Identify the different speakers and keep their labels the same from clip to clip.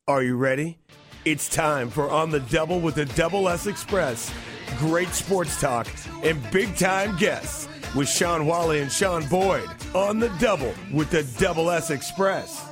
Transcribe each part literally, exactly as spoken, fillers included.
Speaker 1: Are you ready? It's time for On the Double with the Double S Express. Great sports talk and big-time guests with Sean Wally and Sean Boyd. On the Double with the Double S Express.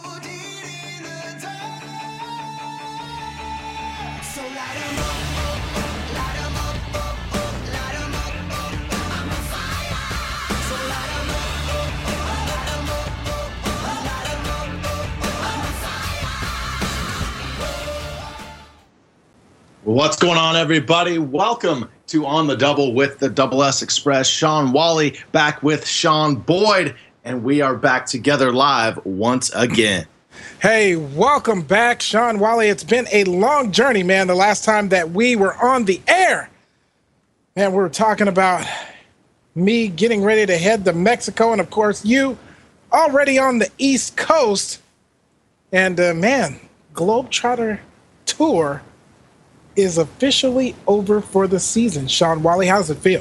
Speaker 2: What's going on, everybody? Welcome to On the Double with the Double S Express. Sean Wally back with Sean Boyd, and we are back together live once again.
Speaker 3: Hey, welcome back, Sean Wally. It's been a long journey, man, the last time that we were on the air. Man, we were talking about me getting ready to head to Mexico, and, of course, you already on the East Coast. And, uh, man, Globetrotter Tour is officially over for the season. Sean Wally, how does it feel?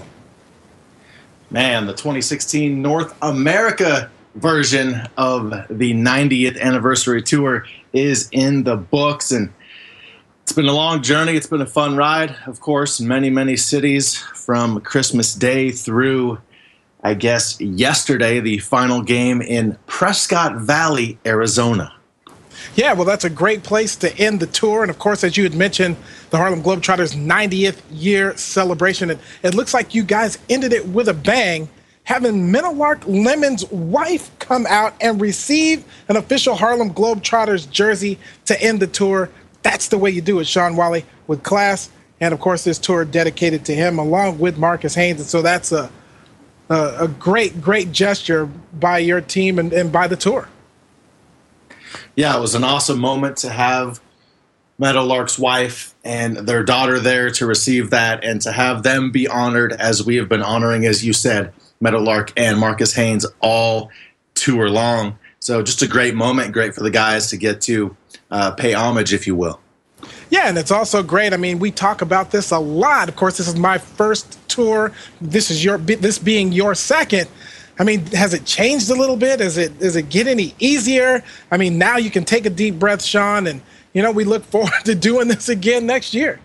Speaker 2: Man, the twenty sixteen North America version of the ninetieth anniversary tour is in the books, and it's been a long journey. It's been a fun ride, of course. Many, many cities from Christmas Day through, I guess, yesterday, the final game in Prescott Valley, Arizona.
Speaker 3: Yeah, well, that's a great place to end the tour. And, of course, as you had mentioned, the Harlem Globetrotters' ninetieth year celebration. It, it looks like you guys ended it with a bang, having Meadowlark Lemon's wife come out and receive an official Harlem Globetrotters jersey to end the tour. That's the way you do it, Sean Wally, with class. And, of course, this tour dedicated to him along with Marcus Haynes. And so that's a, a, a great, great gesture by your team and, and by the tour.
Speaker 2: Yeah, it was an awesome moment to have Meadowlark's wife and their daughter there to receive that and to have them be honored as we have been honoring, as you said, Meadowlark and Marcus Haynes all tour long. So just a great moment, great for the guys to get to uh, pay homage, if you will.
Speaker 3: Yeah, and it's also great. I mean, we talk about this a lot. Of course, this is my first tour. This is your this being your second. I mean, has it changed a little bit? Is it does it get any easier? I mean, now you can take a deep breath, Sean, and, you know, we look forward to doing this again next year.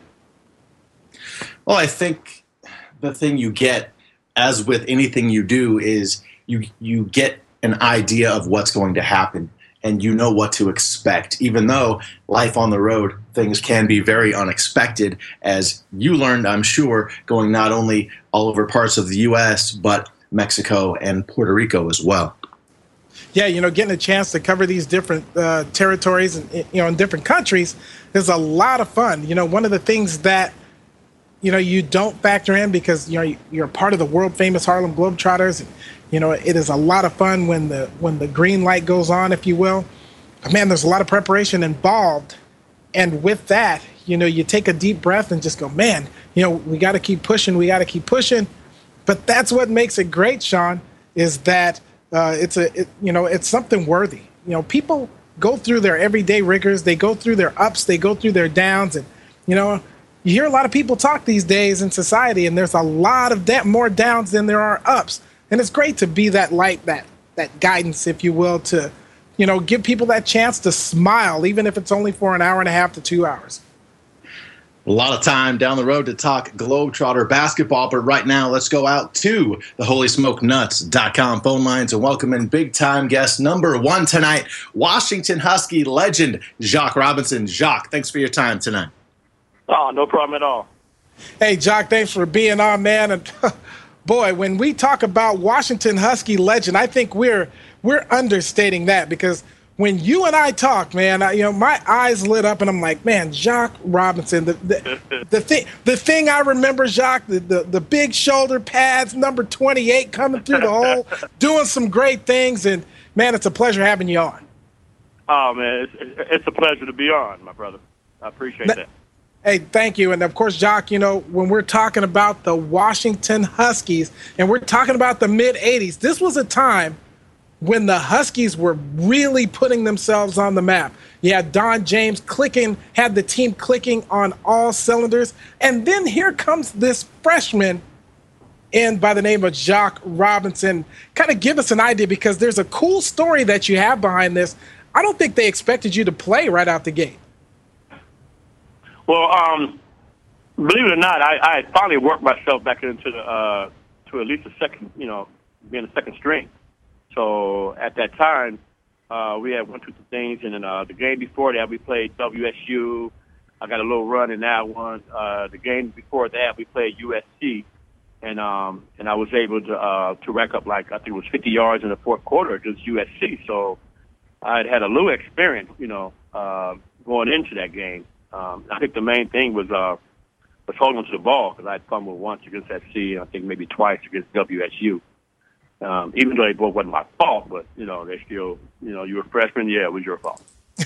Speaker 2: Well, I think the thing you get, as with anything you do, is you you get an idea of what's going to happen, and you know what to expect, even though life on the road, things can be very unexpected, as you learned, I'm sure, going not only all over parts of the U S, but Mexico and Puerto Rico as well.
Speaker 3: Yeah, you know, getting a chance to cover these different uh, territories and, you know, in different countries is a lot of fun. You know, one of the things that, you know, you don't factor in because, you know, you're part of the world famous Harlem Globetrotters. And, you know, it is a lot of fun when the when the green light goes on, if you will. But, man, there's a lot of preparation involved. And with that, you know, you take a deep breath and just go, man, you know, we got to keep pushing. We got to keep pushing. But that's what makes it great, Sean, is that uh, it's a it, you know it's something worthy. You know, people go through their everyday rigors, they go through their ups, they go through their downs, and you know you hear a lot of people talk these days in society, and there's a lot of da- more downs than there are ups, and it's great to be that light, that that guidance, if you will, to you know give people that chance to smile, even if it's only for an hour and a half to two hours.
Speaker 2: A lot of time down the road to talk Globetrotter basketball, but right now let's go out to the holy smoke nuts dot com phone lines and welcome in big-time guest number one tonight, Washington Husky legend Jacques Robinson. Jacques, thanks for your time tonight.
Speaker 4: Oh, no problem at all.
Speaker 3: Hey, Jacques, thanks for being on, man. And boy, when we talk about Washington Husky legend, I think we're we're understating that because when you and I talk, man, I, you know, my eyes lit up and I'm like, man, Jacques Robinson, the the, the thing the thing I remember, Jacques, the, the the big shoulder pads, number twenty-eight coming through the hole, doing some great things, and man, it's a pleasure having you on.
Speaker 4: Oh man, it's, it's a pleasure to be on, my brother. I appreciate that.
Speaker 3: Hey, thank you. And of course, Jacques, you know, when we're talking about the Washington Huskies and we're talking about the mid eighties, this was a time when the Huskies were really putting themselves on the map. You had Don James clicking, had the team clicking on all cylinders. And then here comes this freshman in by the name of Jacques Robinson. Kind of give us an idea, because there's a cool story that you have behind this. I don't think they expected you to play right out the gate.
Speaker 4: Well, um, believe it or not, I, I finally worked myself back into the uh, to at least a second, you know, being a second string. So at that time, uh, we had one, two, three things, and then uh, the game before that, we played W S U. I got a little run in that one. Uh, the game before that, we played U S C, and um, and I was able to uh, to rack up like I think it was fifty yards in the fourth quarter against U S C. So I'd had a little experience, you know, uh, going into that game. Um, I think the main thing was uh, was holding onto the ball because I had fumbled once against S C, and I think maybe twice against W S U. Um, even though they both wasn't my fault, but you know they still, you know, you were a freshman, yeah, it was your fault.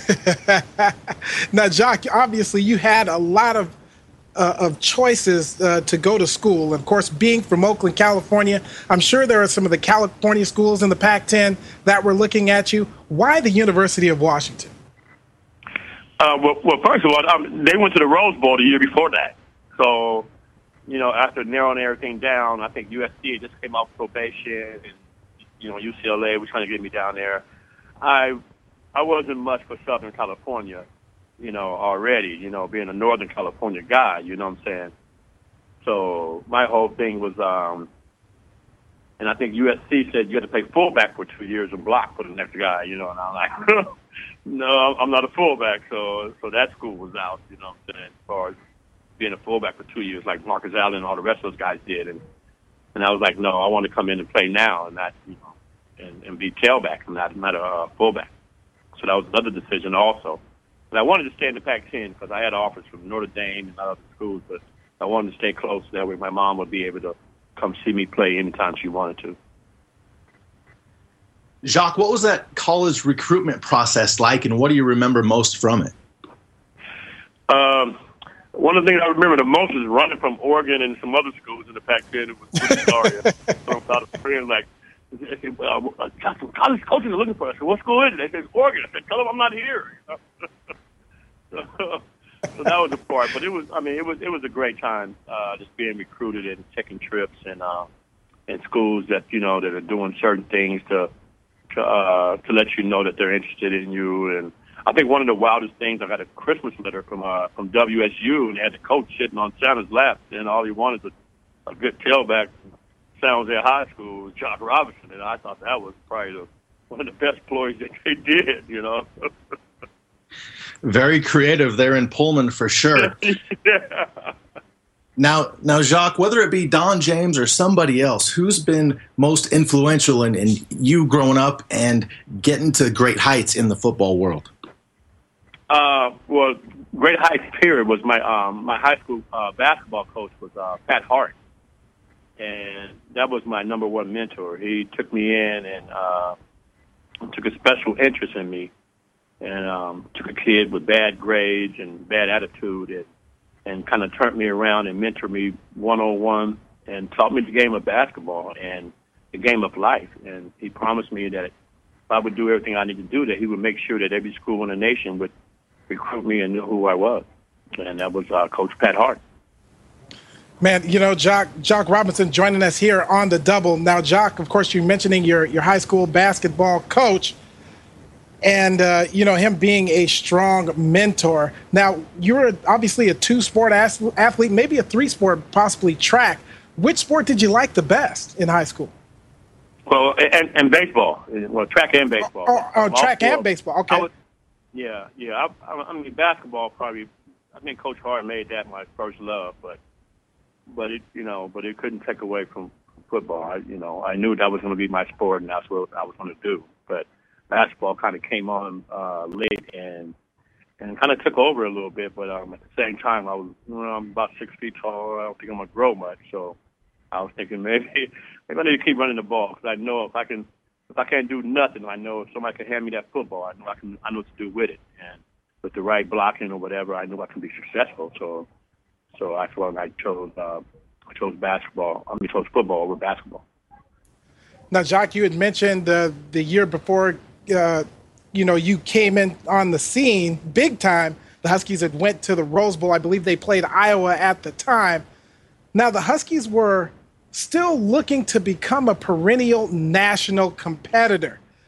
Speaker 3: Now, Jock, obviously you had a lot of uh, of choices uh, to go to school. Of course, being from Oakland, California, I'm sure there are some of the California schools in the Pac ten that were looking at you. Why the University of Washington?
Speaker 4: Uh, well, well, first of all, um, they went to the Rose Bowl the year before that, so. You know, after narrowing everything down, I think U S C just came off probation, and you know, U C L A was trying to get me down there. I I wasn't much for Southern California, you know, already. You know, being a Northern California guy, you know what I'm saying. So my whole thing was, um, and I think U S C said you had to play fullback for two years and block for the next guy, you know. And I'm like, no, I'm not a fullback, so so that school was out, you know what I'm saying, as far as being a fullback for two years like Marcus Allen and all the rest of those guys did. And and I was like, no, I want to come in and play now and not, you know, and, and be tailback and not, not a uh, fullback. So that was another decision also. But I wanted to stay in the Pac ten because I had offers from Notre Dame and other schools, but I wanted to stay close. That way my mom would be able to come see me play anytime she wanted to.
Speaker 2: Jacques, what was that college recruitment process like, and what do you remember most from it?
Speaker 4: Um, One of the things I remember the most is running from Oregon and some other schools in the Pac ten. It was pretty sorry. So I was friends like, well, uh, some college coaches are looking for us. I said, what school is it? They said, Oregon. I said, tell them I'm not here. so, so that was the part. But it was, I mean, it was it was a great time uh, just being recruited and taking trips and uh, in schools that, you know, that are doing certain things to to, uh, to let you know that they're interested in you. And I think one of the wildest things, I got a Christmas letter from uh, from W S U, and they had the coach sitting on Santa's lap, and all he wanted was a, a good tailback from San Jose High School, was Jock Robinson, and I thought that was probably the, one of the best ploys that they did, you know.
Speaker 2: Very creative there in Pullman for sure.
Speaker 4: yeah.
Speaker 2: Now, now, Jacques, whether it be Don James or somebody else, who's been most influential in, in you growing up and getting to great heights in the football world?
Speaker 4: Uh, well, Great Heights period was my um, my high school uh, basketball coach was uh, Pat Hart, and that was my number one mentor. He took me in and uh, took a special interest in me, and um, took a kid with bad grades and bad attitude, and, and kind of turned me around and mentored me one on one, and taught me the game of basketball and the game of life. And he promised me that if I would do everything I need to do, that he would make sure that every school in the nation would recruit me and knew who I was. And that was uh, Coach Pat Hart.
Speaker 3: Man, you know, Jock, Jock Robinson joining us here on The Double. Now, Jock, of course, you're mentioning your, your high school basketball coach and, uh, you know, him being a strong mentor. Now, you're obviously a two-sport athlete, maybe a three-sport, possibly track. Which sport did you like the best in high school?
Speaker 4: Well, and, and baseball. Well, track and baseball.
Speaker 3: Oh, oh, oh track and baseball. Okay.
Speaker 4: Was, yeah, yeah. I, I mean, basketball probably. I think Coach Hart made that my first love, but but it you know, but it couldn't take away from football. I, you know, I knew that was going to be my sport, and that's what I was going to do. But basketball kind of came on uh, late and and kind of took over a little bit. But um, at the same time, I was you know, I'm about six feet tall. I don't think I'm going to grow much, so I was thinking maybe maybe I need to keep running the ball because I know if I can. If I can't do nothing, I know if somebody can hand me that football, I know I can. I know what to do with it, and with the right blocking or whatever, I know I can be successful. So, so I thought I chose. Uh, I chose basketball. I mean, chose football over basketball.
Speaker 3: Now, Jacques, you had mentioned uh, the year before, uh, you know, you came in on the scene big time. The Huskies had went to the Rose Bowl. I believe they played Iowa at the time. Now, the Huskies were still looking to become a perennial national competitor.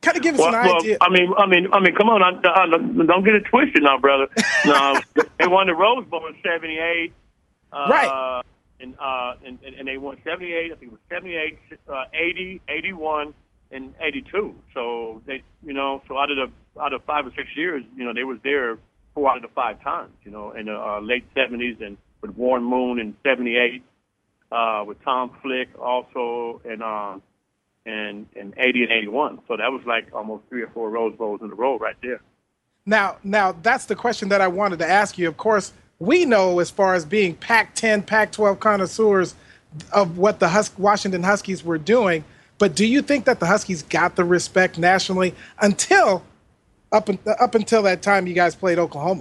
Speaker 3: Kind of give us
Speaker 4: well,
Speaker 3: an
Speaker 4: well,
Speaker 3: idea.
Speaker 4: I mean, I mean, I mean, come on, I, I, don't get it twisted now, brother. No, they won the Rose Bowl in seventy-eight. Uh,
Speaker 3: Right.
Speaker 4: And, uh, and, and they won seventy-eight, I think it was seventy-eight, uh, eighty, eighty-one, and eighty-two. So they, you know, so out of the out of five or six years, you know, they was there four out of the five times, you know, in the uh, late seventies and with Warren Moon in seventy-eight, uh, with Tom Flick also, and um, and and eighty and eighty-one. So that was like almost three or four Rose Bowls in a row right there.
Speaker 3: Now, now that's the question that I wanted to ask you. Of course, we know as far as being Pac ten, Pac twelve connoisseurs of what the Hus- Washington Huskies were doing, but do you think that the Huskies got the respect nationally until up in, up until that time you guys played Oklahoma?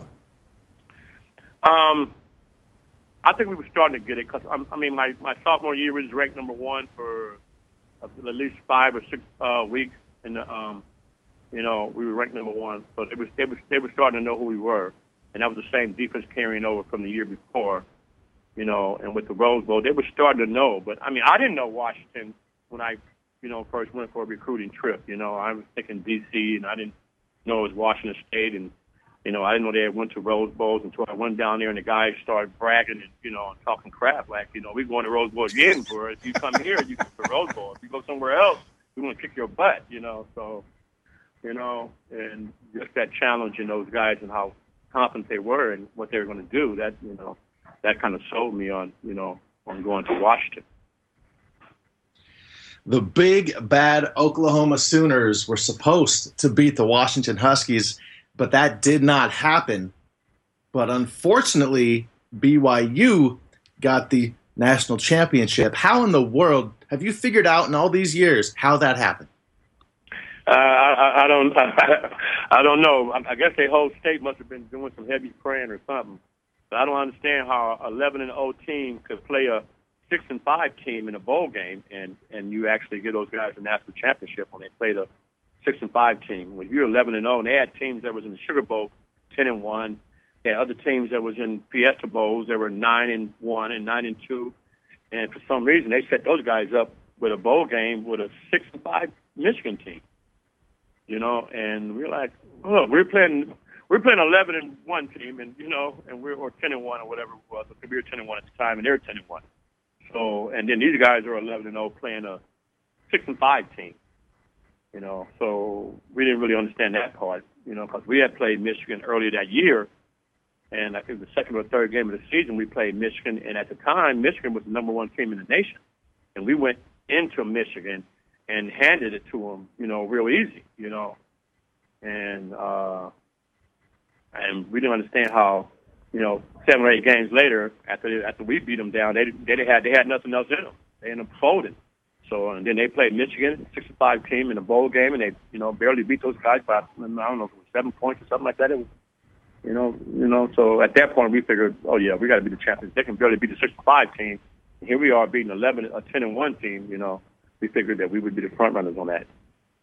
Speaker 4: Um, I think we were starting to get it because I mean my, my sophomore year was ranked number one for at least five or six uh, weeks, and um, you know we were ranked number one, so it was they was they were starting to know who we were. And that was the same defense carrying over from the year before, you know, and with the Rose Bowl, they were starting to know. But, I mean, I didn't know Washington when I, you know, first went for a recruiting trip. You know, I was thinking D C, and I didn't know it was Washington State. And, you know, I didn't know they had went to Rose Bowls until I went down there and the guys started bragging and, you know, and talking crap. Like, you know, we're going to Rose Bowl again for it. If you come here, you go to Rose Bowl. If you go somewhere else, we're going to kick your butt, you know. So, you know, and just that challenge in those guys and how confident they were and what they were going to do, that, you know, that kind of sold me on, you know, on going to Washington.
Speaker 2: The big, bad Oklahoma Sooners were supposed to beat the Washington Huskies, but that did not happen. But unfortunately, B Y U got the national championship. How in the world have you figured out in all these years how that happened?
Speaker 4: Uh, I, I don't, I, I don't know. I, I guess their whole state must have been doing some heavy praying or something. But I don't understand how an eleven and oh team could play a six and five team in a bowl game, and and you actually get those guys a national championship when they play the six and five team. When you're eleven and oh, and they had teams that was in the Sugar Bowl, ten and one. They had other teams that was in Fiesta Bowls that were nine and one and nine and two. And for some reason, they set those guys up with a bowl game with a six and five Michigan team. You know, and we're like, oh, we're playing, we're playing eleven and one team, and you know, and we're or ten and one or whatever it was. We were ten and one at the time, and they're ten and one. So, and then these guys are eleven and oh playing a six and five team. You know, so we didn't really understand that part. You know, because we had played Michigan earlier that year, and I think the second or third game of the season we played Michigan, and at the time Michigan was the number one team in the nation, and we went into Michigan and handed it to them, you know, real easy, you know, and uh, and we didn't understand how, you know, seven or eight games later, after after we beat them down, they they had they had nothing else in them. They ended up folding. So and then they played Michigan, six and five team in a bowl game, and they, you know, barely beat those guys by, I don't know if it was seven points or something like that. It was, you know, you know. So at that point we figured, oh yeah, we got to be the champions. They can barely beat the six and five team. And here we are beating eleven, a ten and one team, you know. We figured that we would be the front runners on that.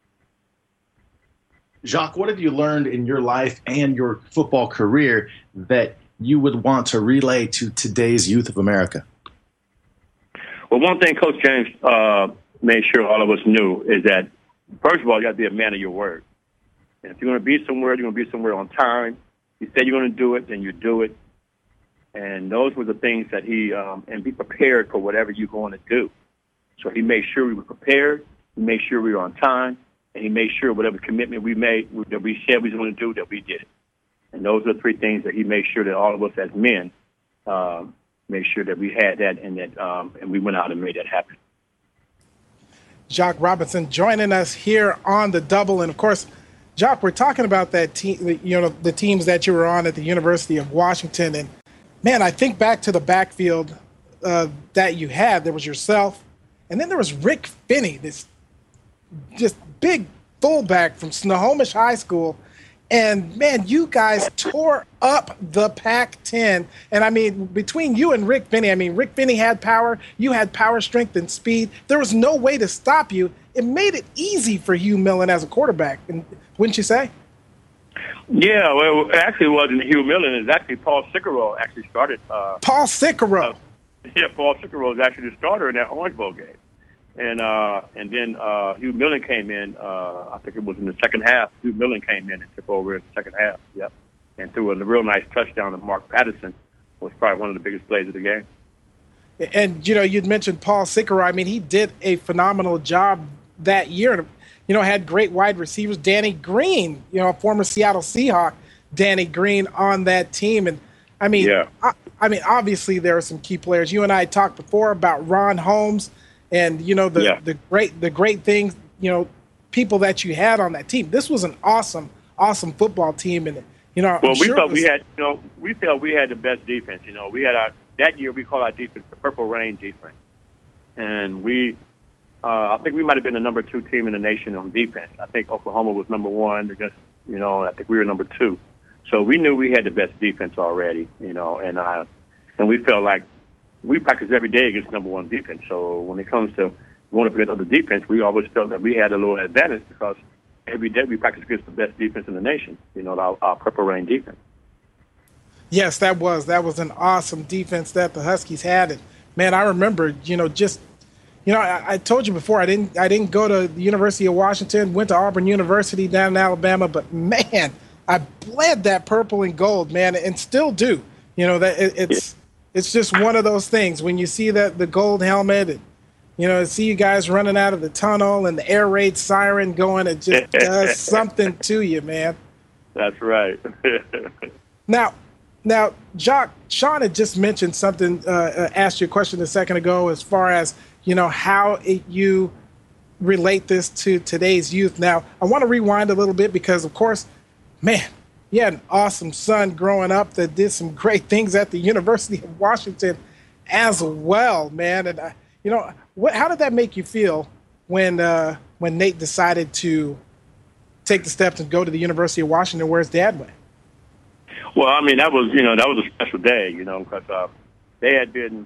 Speaker 2: Jacques, what have you learned in your life and your football career that you would want to relay to today's youth of America?
Speaker 4: Well, one thing Coach James uh, made sure all of us knew is that, first of all, you got to be a man of your word. And if you're going to be somewhere, you're going to be somewhere on time. You say you're going to do it, then you do it. And those were the things that he, um, and be prepared for whatever you're going to do. So he made sure we were prepared, he made sure we were on time, and he made sure whatever commitment we made, that we said we were going to do, that we did it. And those are the three things that he made sure that all of us as men uh, made sure that we had that, and that um, and we went out and made that happen.
Speaker 3: Jacques Robinson joining us here on The Double. And, of course, Jacques, we're talking about that team, you know, the teams that you were on at the University of Washington. And, man, I think back to the backfield uh, that you had. There was yourself. And then there was Rick Finney, this just big fullback from Snohomish High School. And, man, you guys tore up the Pac ten. And, I mean, between you and Rick Finney, I mean, Rick Finney had power. You had power, strength, and speed. There was no way to stop you. It made it easy for Hugh Millen as a quarterback, and wouldn't you say?
Speaker 4: Yeah, well, actually it wasn't Hugh Millen. It was actually Paul Sickerell actually started. Uh,
Speaker 3: Paul Sickerell.
Speaker 4: Uh, yeah, Paul Sickerell was actually the starter in that Orange Bowl game. And uh, and then uh, Hugh Millen came in. Uh, I think it was in the second half. Hugh Millen came in and took over in the second half. Yep, and threw a real nice touchdown to Mark Patterson. Was probably one of the biggest plays of the game.
Speaker 3: And you know, you'd mentioned Paul Sikora. I mean, he did a phenomenal job that year. You know, had great wide receivers. Danny Green, you know, a former Seattle Seahawk, Danny Green on that team. And I mean,
Speaker 4: yeah.
Speaker 3: I, I mean, obviously there are some key players. You and I talked before about Ron Holmes. And, you know, the,
Speaker 4: yeah.
Speaker 3: the great the great things, you know, people that you had on that team. This was an awesome, awesome football team. And, you know,
Speaker 4: well,
Speaker 3: I'm
Speaker 4: we
Speaker 3: sure
Speaker 4: felt
Speaker 3: was,
Speaker 4: we had, you know, we felt we had the best defense. You know, we had our, that year we called our defense the Purple Rain defense. And we, uh, I think we might have been the number two team in the nation on defense. I think Oklahoma was number one against, you know, I think we were number two. So we knew we had the best defense already, you know, and, uh, and we felt like, we practice every day against number one defense. So when it comes to going up against other defense, we always felt that we had a little advantage because every day we practice against the best defense in the nation, you know, our, our Purple Rain defense.
Speaker 3: Yes, that was. That was an awesome defense that the Huskies had. And, man, I remember, you know, just, you know, I, I told you before, I didn't I didn't go to the University of Washington, went to Auburn University down in Alabama, but, man, I bled that purple and gold, man, and still do. You know, that it, it's – It's just one of those things when you see that the gold helmet, and, you know, see you guys running out of the tunnel and the air raid siren going, it just does something to you, man.
Speaker 4: That's right.
Speaker 3: now, now, Jock, Sean had just mentioned something, uh, asked you a question a second ago as far as, you know, how it, you relate this to today's youth. Now, I want to rewind a little bit because, of course, man, you had an awesome son growing up that did some great things at the University of Washington as well, man. And, uh, you know, what, how did that make you feel when uh, when Nate decided to take the steps and go to the University of Washington where his dad went?
Speaker 4: Well, I mean, that was, you know, that was a special day, you know, because uh, they had been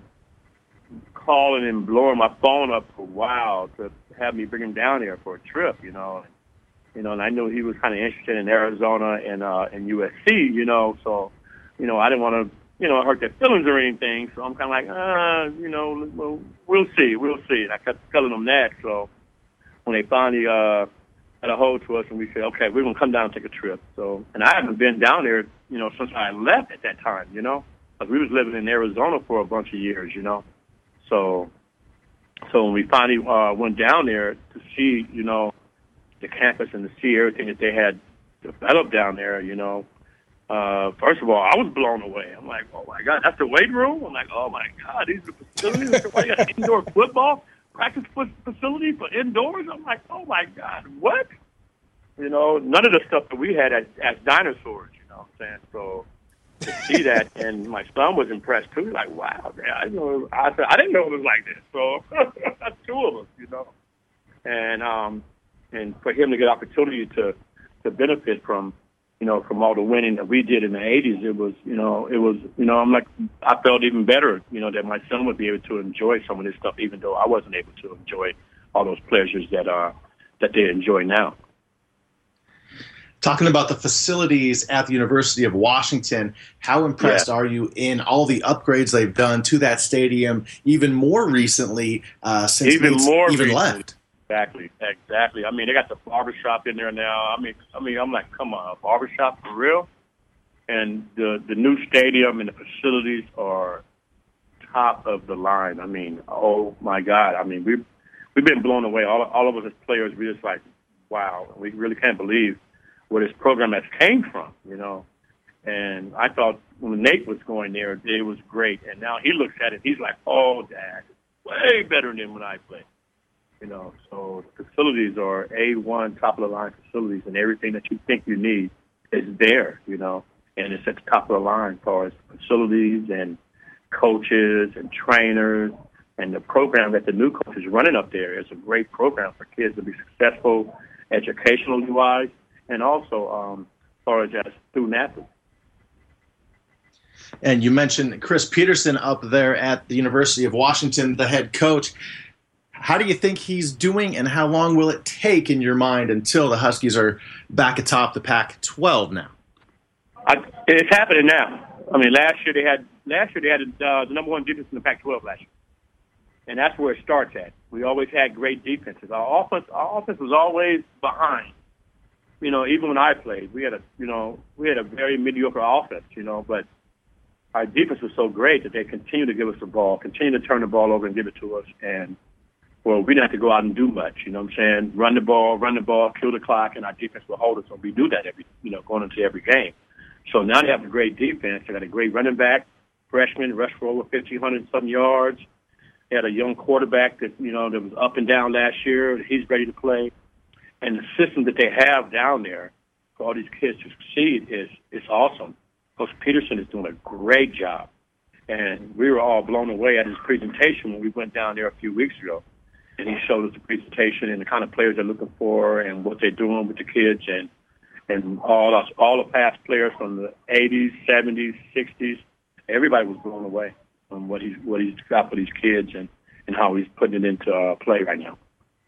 Speaker 4: calling and blowing my phone up for a while to have me bring him down here for a trip, you know. You know, and I knew he was kind of interested in Arizona and uh, and U S C, you know, so, you know, I didn't want to, you know, hurt their feelings or anything. So I'm kind of like, uh, you know, well, we'll see, we'll see. And I kept telling them that. So when they finally uh, had a hold to us and we said, okay, we're going to come down and take a trip. So, and I haven't been down there, you know, since I left at that time, you know, because we was living in Arizona for a bunch of years, you know. So, so when we finally uh, went down there to see, you know, the campus and to see everything that they had developed down there, you know. Uh, first of all, I was blown away. I'm like, oh, my God, that's the weight room? I'm like, oh, my God, these are facilities. We got indoor football practice facility for indoors? I'm like, oh, my God, what? You know, none of the stuff that we had as, as dinosaurs, you know what I'm saying? So to see that, and my son was impressed, too. Like, wow, man, I, know, I, said, I didn't know it was like this. So that's two of us, you know. And, um, And for him to get opportunity to, to benefit from, you know, from all the winning that we did in the eighties, it was, you know, it was, you know, I'm like, I felt even better, you know, that my son would be able to enjoy some of this stuff, even though I wasn't able to enjoy all those pleasures that uh that they enjoy now.
Speaker 2: Talking about the facilities at the University of Washington, how impressed
Speaker 4: yeah.
Speaker 2: are you in all the upgrades they've done to that stadium, even more recently uh, since
Speaker 4: even
Speaker 2: Nate's
Speaker 4: more
Speaker 2: even
Speaker 4: recently.
Speaker 2: left?
Speaker 4: Exactly, exactly. I mean, they got the barbershop in there now. I mean, I mean, I'm like, come on, a barbershop for real? And the the new stadium and the facilities are top of the line. I mean, oh my God. I mean, we've we've been blown away. All all of us as players, we just like, wow. We really can't believe where this program has came from, you know. And I thought when Nate was going there, it was great. And now he looks at it, he's like, oh, Dad, way better than when I played. You know, so the facilities are A one, top-of-the-line facilities, and everything that you think you need is there, you know, and it's at the top of the line as far as facilities and coaches and trainers, and the program that the new coach is running up there is a great program for kids to be successful educationally-wise and also um, as far as as student-athletes.
Speaker 2: And you mentioned Chris Petersen up there at the University of Washington, the head coach. How do you think he's doing, and how long will it take in your mind until the Huskies are back atop the Pac twelve now?
Speaker 4: I, it's happening now. I mean, last year they had last year they had uh, the number one defense in the Pac twelve last year, and that's where it starts at. We always had great defenses. Our offense, our offense was always behind. You know, even when I played, we had a, you know, we had a very mediocre offense, you know, but our defense was so great that they continued to give us the ball, continue to turn the ball over and give it to us. And, well, we didn't have to go out and do much, you know what I'm saying? Run the ball, run the ball, kill the clock, and our defense will hold us. So we do that every, you know, going into every game. So now they have a great defense. They got a great running back, freshman, rushed for over fifteen hundred some yards. They had a young quarterback that, you know, that was up and down last year. He's ready to play. And the system that they have down there for all these kids to succeed is is awesome. Coach Peterson is doing a great job. And we were all blown away at his presentation when we went down there a few weeks ago. And he showed us the presentation and the kind of players they're looking for and what they're doing with the kids and and all us, all the past players from the eighties, seventies, sixties. Everybody was blown away on what he's what he's got for these kids and, and how he's putting it into uh, play right now.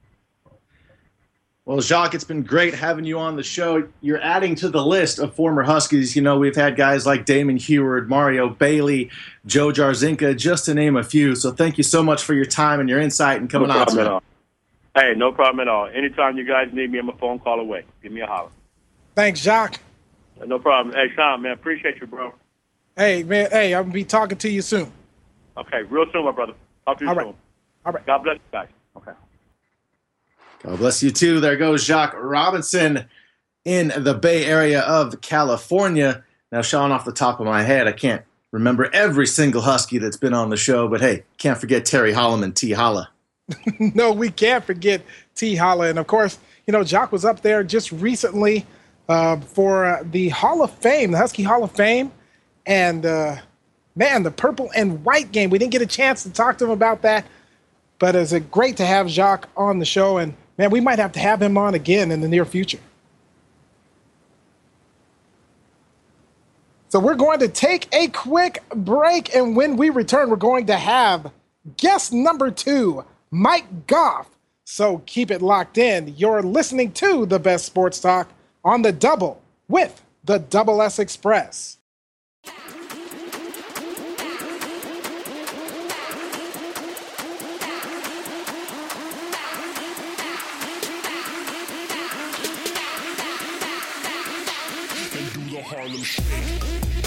Speaker 2: Well, Jacques, it's been great having you on the show. You're adding to the list of former Huskies. You know, we've had guys like Damon Heward, Mario Bailey, Joe Jarzinka, just to name a few. So thank you so much for your time and your insight and coming
Speaker 4: no
Speaker 2: on.
Speaker 4: Problem at all. Hey, no problem at all. Anytime you guys need me, I'm a phone call away. Give me a holler.
Speaker 3: Thanks, Jacques.
Speaker 4: No problem. Hey, Sean, man, appreciate you, bro.
Speaker 3: Hey, man, hey, I'm going to be talking to you soon.
Speaker 4: Okay, real soon, my brother. Talk to you
Speaker 3: all right.
Speaker 4: soon.
Speaker 3: All right.
Speaker 4: God bless you guys. Okay.
Speaker 2: God bless you, too. There goes Jacques Robinson in the Bay Area of California. Now, Sean, off the top of my head, I can't remember every single Husky that's been on the show, but hey, can't forget Terry Holloman, T. Holla.
Speaker 3: No, we can't forget T. Holla. And, of course, you know, Jacques was up there just recently uh, for uh, the Hall of Fame, the Husky Hall of Fame. And, uh, man, the purple and white game, we didn't get a chance to talk to him about that. But it's a great to have Jacques on the show. And, man, we might have to have him on again in the near future. So we're going to take a quick break. And when we return, we're going to have guest number two, Mike Goff. So keep it locked in. You're listening to the best sports talk on the Double with the Double S Express.
Speaker 5: Harlem Shake.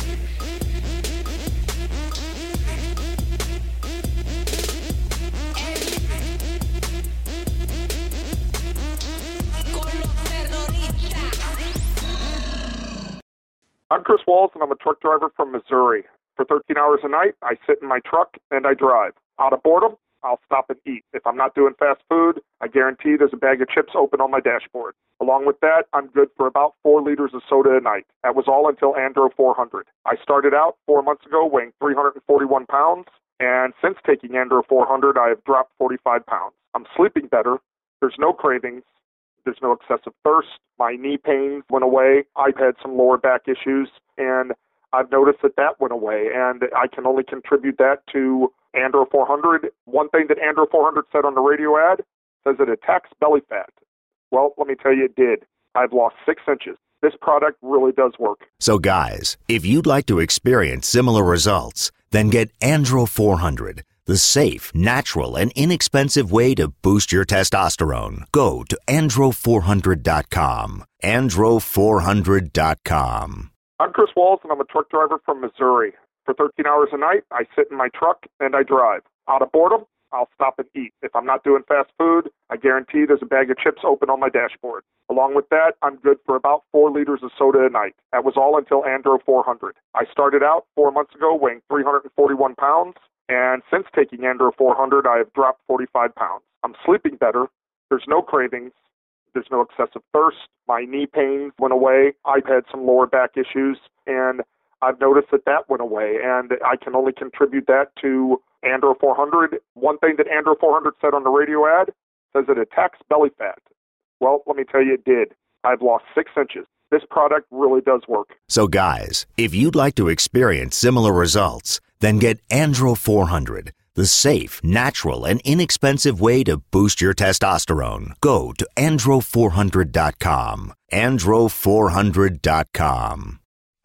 Speaker 6: I'm Chris Walls, and I'm a truck driver from Missouri. For thirteen hours a night, I sit in my truck and I drive. Out of boredom, I'll stop and eat. If I'm not doing fast food, I guarantee there's a bag of chips open on my dashboard. Along with that, I'm good for about four liters of soda a night. That was all until Andro four hundred. I started out four months ago weighing three hundred forty-one pounds, and since taking Andro four hundred, I have dropped forty-five pounds. I'm sleeping better. There's no cravings. There's no excessive thirst. My knee pains went away. I've had some lower back issues, and I've noticed that that went away, and I can only contribute that to Andro four hundred. One thing that Andro four hundred said on the radio ad says it attacks belly fat. Well, let me tell you, it did. I've lost six inches. This product really does work.
Speaker 7: So guys, if you'd like to experience similar results, then get Andro four hundred, the safe, natural, and inexpensive way to boost your testosterone. Go to andro four hundred dot com. andro four hundred dot com.
Speaker 6: I'm Chris Walls, and I'm a truck driver from Missouri. For thirteen hours a night, I sit in my truck and I drive. Out of boredom, I'll stop and eat. If I'm not doing fast food, I guarantee there's a bag of chips open on my dashboard. Along with that, I'm good for about four liters of soda a night. That was all until Andro four hundred. I started out four months ago weighing three hundred forty-one pounds, and since taking Andro four hundred, I have dropped forty-five pounds. I'm sleeping better. There's no cravings. There's no excessive thirst. My knee pains went away. I've had some lower back issues, and I've noticed that that went away, and I can only contribute that to Andro four hundred. One thing that Andro four hundred said on the radio ad says it attacks belly fat. Well, let me tell you, it did. I've lost six inches. This product really does work.
Speaker 7: So guys, if you'd like to experience similar results, then get Andro four hundred, the safe, natural, and inexpensive way to boost your testosterone. Go to andro four hundred dot com. andro four hundred dot com.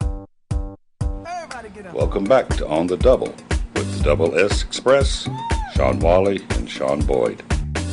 Speaker 8: Welcome back to On the Double with the Double S Express, Sean Wally and Sean Boyd.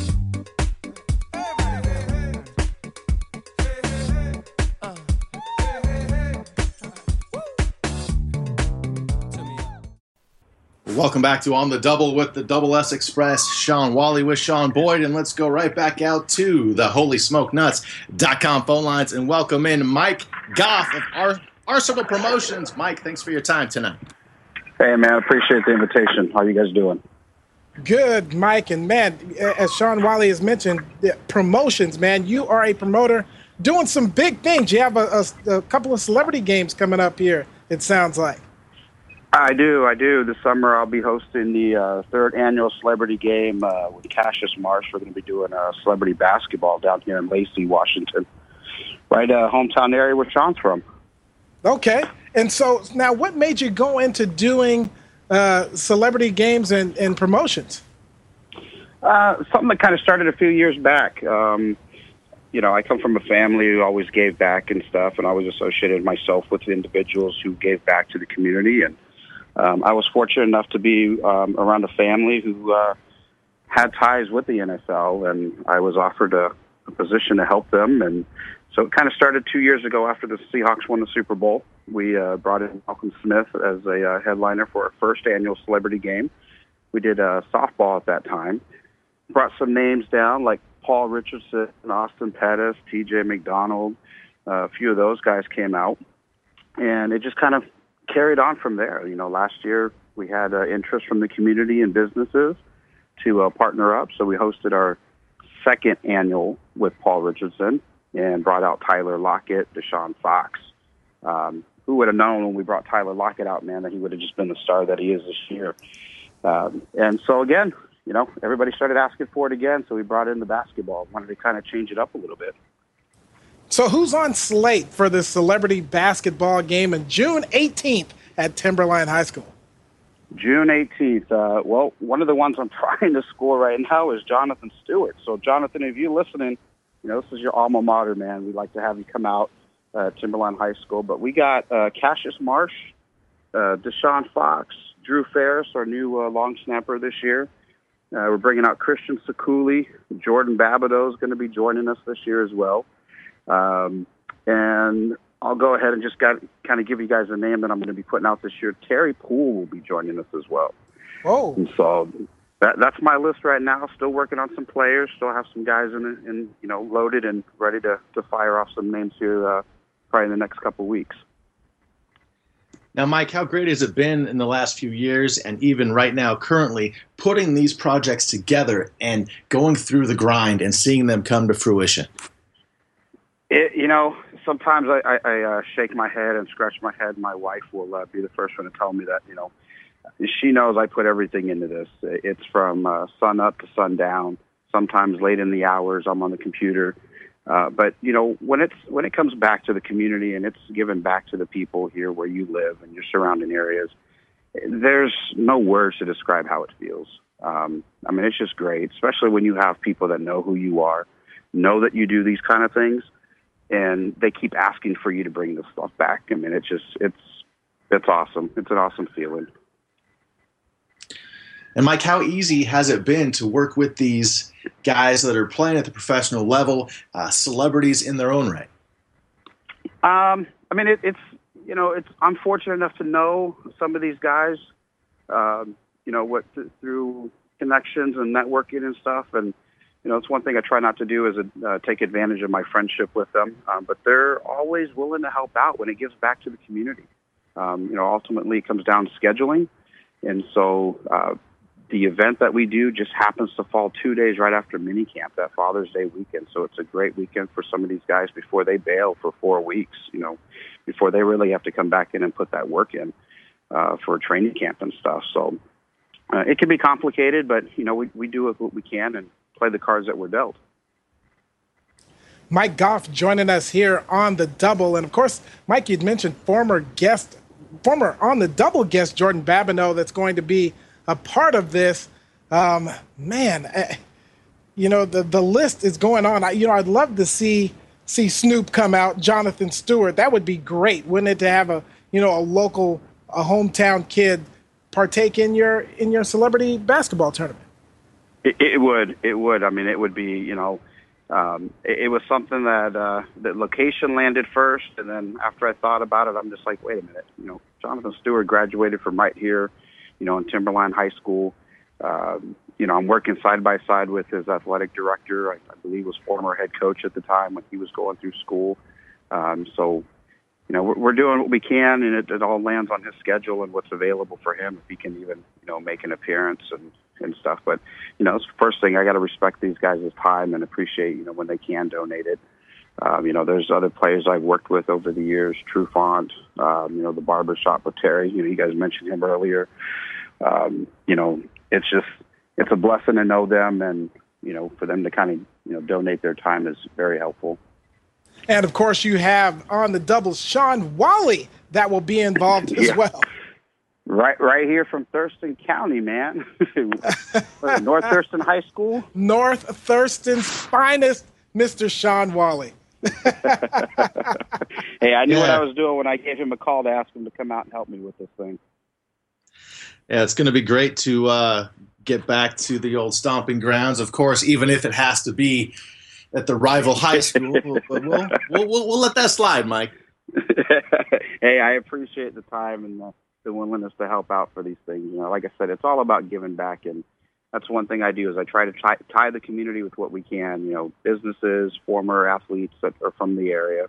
Speaker 2: Welcome back to On the Double with the Double S Express. Sean Whalley with Sean Boyd, and let's go right back out to the holy smoke nuts dot com phone lines and welcome in Mike Goff of Ar- Arsenal Promotions. Mike, thanks for your time tonight.
Speaker 5: Hey, man, appreciate the invitation. How you guys doing?
Speaker 3: Good, Mike. And, man, as Sean Whalley has mentioned, promotions, man, you are a promoter doing some big things. You have a, a, a couple of celebrity games coming up here, it sounds like.
Speaker 5: I do, I do. This summer I'll be hosting the uh, third annual celebrity game uh, with Cassius Marsh. We're going to be doing uh, celebrity basketball down here in Lacey, Washington, right uh, hometown area where Sean's from.
Speaker 3: Okay. And so now what made you go into doing uh, celebrity games and, and promotions?
Speaker 5: Uh, something that kind of started a few years back. Um, you know, I come from a family who always gave back and stuff, and I always associated myself with individuals who gave back to the community. And Um, I was fortunate enough to be um, around a family who uh, had ties with the N F L, and I was offered a, a position to help them. And so it kind of started two years ago after the Seahawks won the Super Bowl. We uh, brought in Malcolm Smith as a uh, headliner for our first annual celebrity game. We did uh, softball at that time. Brought some names down like Paul Richardson, Austin Pettis, T J McDonald. Uh, a few of those guys came out, and it just kind of carried on from there. You know, last year we had uh, interest from the community and businesses to uh, partner up. So we hosted our second annual with Paul Richardson and brought out Tyler Lockett, Deshaun Fox. Um, who would have known when we brought Tyler Lockett out, man, that he would have just been the star that he is this year. Um, and so again, you know, everybody started asking for it again. So we brought in the basketball, wanted to kind of change it up a little bit.
Speaker 3: So who's on slate for this celebrity basketball game on June eighteenth at Timberline High School?
Speaker 5: June eighteenth. Uh, well, one of the ones I'm trying to score right now is Jonathan Stewart. So, Jonathan, if you're listening, you know, this is your alma mater, man. We'd like to have you come out uh, at Timberline High School. But we got uh, Cassius Marsh, uh, Deshaun Fox, Drew Ferris, our new uh, long snapper this year. Uh, we're bringing out Christian Sakuli. Jordan Babideau is going to be joining us this year as well. Um, and I'll go ahead and just got, kind of give you guys a name that I'm going to be putting out this year. Terry Poole will be joining us as well.
Speaker 3: Oh.
Speaker 5: And so that, that's my list right now. Still working on some players. Still have some guys in, in you know, loaded and ready to, to fire off some names here uh, probably in the next couple of weeks.
Speaker 2: Now, Mike, how great has it been in the last few years and even right now currently putting these projects together and going through the grind and seeing them come to fruition?
Speaker 5: It, you know, sometimes I, I, I uh, shake my head and scratch my head. My wife will uh, be the first one to tell me that, you know, she knows I put everything into this. It's from uh, sun up to sundown. Sometimes late in the hours, I'm on the computer. Uh, but, you know, when it's when it comes back to the community and it's given back to the people here where you live and your surrounding areas, there's no words to describe how it feels. Um, I mean, it's just great, especially when you have people that know who you are, know that you do these kind of things, and they keep asking for you to bring this stuff back. I mean, it's just, it's, it's awesome. It's an awesome feeling.
Speaker 2: And Mike, how easy has it been to work with these guys that are playing at the professional level, uh, celebrities in their own right?
Speaker 5: Um, I mean, it, it's, you know, it's, I'm fortunate enough to know some of these guys, um, you know, what th- through connections and networking and stuff. And, you know, it's one thing I try not to do is uh, take advantage of my friendship with them. Um, but they're always willing to help out when it gives back to the community. Um, you know, ultimately it comes down to scheduling. And so uh, the event that we do just happens to fall two days right after minicamp, that Father's Day weekend. So it's a great weekend for some of these guys before they bail for four weeks, you know, before they really have to come back in and put that work in uh, for training camp and stuff. So uh, it can be complicated, but, you know, we, we do what we can and play the cards that we're dealt.
Speaker 3: Mike Goff joining us here on The Double. And, of course, Mike, you'd mentioned former guest, former On The Double guest Jordan Babideau that's going to be a part of this. Um, man, uh, you know, the, the list is going on. I, you know, I'd love to see see Snoop come out, Jonathan Stewart. That would be great, wouldn't it, to have a, you know, a local, a hometown kid partake in your in your celebrity basketball tournament?
Speaker 5: It, it would. It would. I mean, it would be, you know, um, it, it was something that uh, the location landed first. And then after I thought about it, I'm just like, wait a minute, you know, Jonathan Stewart graduated from right here you know, in Timberline High School. Um, you know, I'm working side by side with his athletic director. I, I believe was former head coach at the time when he was going through school. Um, so, you know, we're, we're doing what we can, and it, it all lands on his schedule and what's available for him, if he can even, you know, make an appearance and, and stuff. But, you know, it's the first thing, I got to respect these guys' time and appreciate, you know, when they can donate it. Um, you know, there's other players I've worked with over the years, Trufant, um, you know, the barbershop with Terry. You know, you guys mentioned him earlier. Um, you know, it's just, it's a blessing to know them, and, you know, for them to kind of, you know, donate their time is very helpful.
Speaker 3: And, of course, you have on the double Sean Whalley that will be involved as
Speaker 5: yeah.
Speaker 3: well.
Speaker 5: Right right here from Thurston County, man. North Thurston High School.
Speaker 3: North Thurston's finest, Mister Sean Whalley.
Speaker 5: Hey, I knew
Speaker 2: yeah.
Speaker 5: what I was doing when I gave him a call to ask him to come out and help me with this thing.
Speaker 2: Yeah, it's going to be great to uh, get back to the old stomping grounds, of course, even if it has to be at the rival high school. we'll, we'll, we'll, we'll let that slide, Mike.
Speaker 5: Hey, I appreciate the time and the, the willingness to help out for these things. You know, like I said, it's all about giving back, and that's one thing I do is I try to tie, tie the community with what we can. You know, businesses, former athletes that are from the area.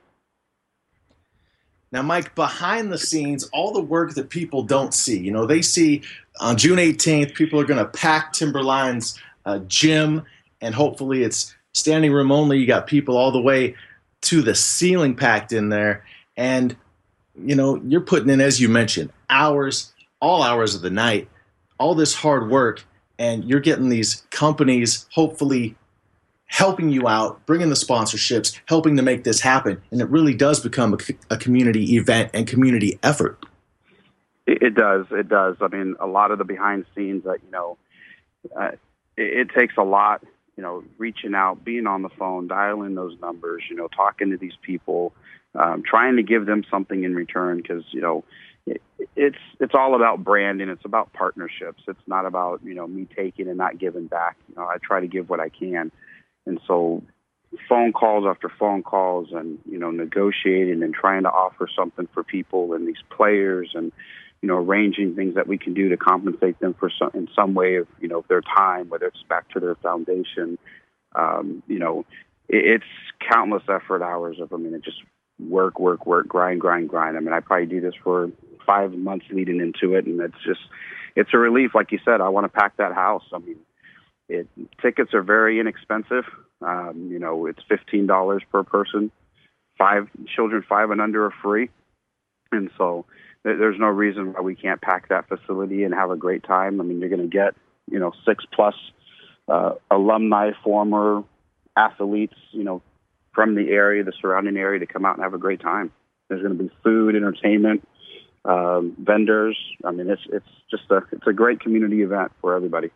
Speaker 2: Now, Mike, behind the scenes, all the work that people don't see, you know, they see on June eighteenth, people are going to pack Timberline's uh, gym, and hopefully it's standing room only. You got people all the way to the ceiling packed in there. And, you know, you're putting in, as you mentioned, hours, all hours of the night, all this hard work, and you're getting these companies hopefully helping you out, bringing the sponsorships, helping to make this happen. And it really does become a, a community event and community effort.
Speaker 5: It, it does. It does. I mean, a lot of the behind scenes that, you know, uh, it, it takes a lot, you know, reaching out, being on the phone, dialing those numbers, you know, talking to these people, um, trying to give them something in return. Cause, you know, it, it's, it's all about branding. It's about partnerships. It's not about, you know, me taking and not giving back. You know, I try to give what I can. And so phone calls after phone calls and, you know, negotiating and trying to offer something for people and these players and, you know, arranging things that we can do to compensate them for some, in some way of, you know, their time, whether it's back to their foundation. Um, you know, it, it's countless effort hours of, I mean, it just work, work, work, grind, grind, grind. I mean, I probably do this for five months leading into it. And it's just, it's a relief. Like you said, I want to pack that house. I mean, It, tickets are very inexpensive. Um, you know, it's fifteen dollars per person. Five children, five and under, are free. And so th- there's no reason why we can't pack that facility and have a great time. I mean, you're going to get, you know, six plus uh, alumni, former athletes, you know, from the area, the surrounding area, to come out and have a great time. There's going to be food, entertainment, um, vendors. I mean, it's it's just a it's a great community event for everybody.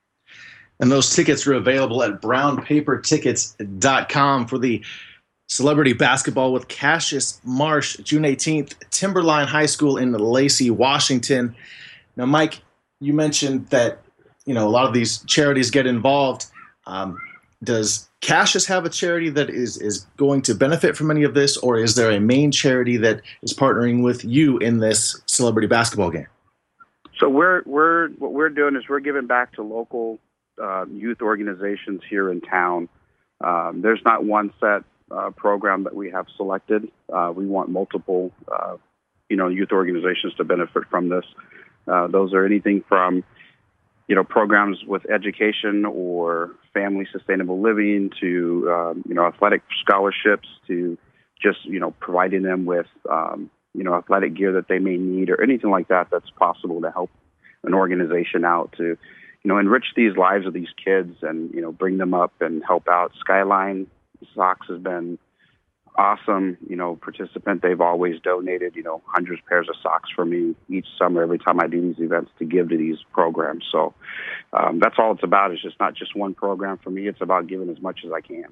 Speaker 2: And those tickets are available at brown paper tickets dot com for the Celebrity Basketball with Cassius Marsh, June eighteenth, Timberline High School in Lacey, Washington. Now, Mike, you mentioned that, you know, a lot of these charities get involved. Um, does Cassius have a charity that is, is going to benefit from any of this, or is there a main charity that is partnering with you in this celebrity basketball game?
Speaker 5: So we're we're what we're doing is we're giving back to local Uh, youth organizations here in town. Um, there's not one set uh, program that we have selected. Uh, we want multiple, uh, you know, youth organizations to benefit from this. Uh, those are anything from, you know, programs with education or family sustainable living to, um, you know, athletic scholarships to just, you know, providing them with, um, you know, athletic gear that they may need or anything like that that's possible to help an organization out to, you know, enrich these lives of these kids and, you know, bring them up and help out. Skyline Socks has been awesome, you know, participant. They've always donated, you know, hundreds of pairs of socks for me each summer, every time I do these events, to give to these programs. So um, that's all it's about. It's just not just one program for me. It's about giving as much as I can.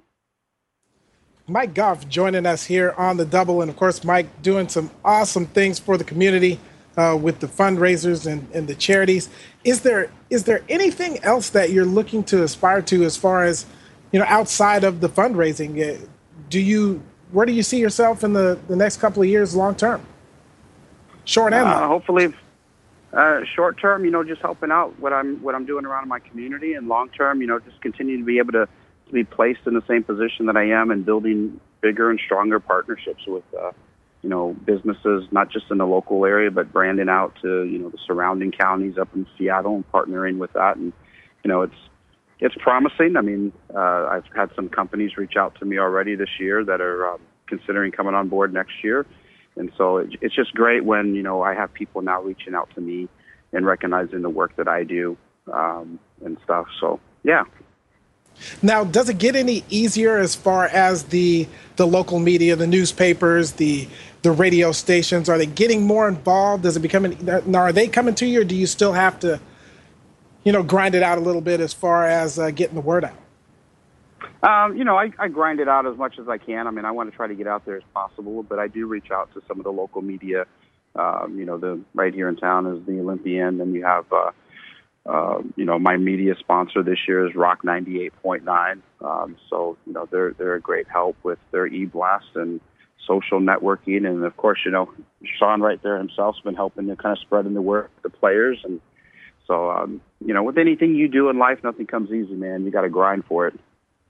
Speaker 3: Mike Goff joining us here on The Double. And, of course, Mike doing some awesome things for the community uh, with the fundraisers and, and the charities. Is there is there anything else that you're looking to aspire to as far as, you know, outside of the fundraising? Do you where do you see yourself in the, the next couple of years long term? Short and long.
Speaker 5: Uh, hopefully, Uh, short term, you know, just helping out what I'm what I'm doing around in my community, and long term, you know, just continue to be able to, to be placed in the same position that I am and building bigger and stronger partnerships with, uh, you know, businesses, not just in the local area, but branding out to, you know, the surrounding counties up in Seattle and partnering with that. And, you know, it's it's promising. I mean, uh, I've had some companies reach out to me already this year that are um, considering coming on board next year. And so it, it's just great when, you know, I have people now reaching out to me and recognizing the work that I do um, and stuff. So, yeah.
Speaker 3: Now, does it get any easier as far as the the local media, the newspapers, the the radio stations? Are they getting more involved? Does it become an, now, are they coming to you, or do you still have to, you know, grind it out a little bit as far as uh, getting the word out?
Speaker 5: Um, you know, I, I grind it out as much as I can. I mean, I want to try to get out there as possible, but I do reach out to some of the local media. Um, you know, the right here in town is the Olympian. Then you have, uh, uh, you know, my media sponsor this year is Rock ninety-eight point nine. Um, so, you know, they're they're a great help with their e-blast and social networking. And, of course, you know, Sean right there himself has been helping to kind of spreading the word to the players. And so, um, you know, with anything you do in life, nothing comes easy, man. You got to grind for it.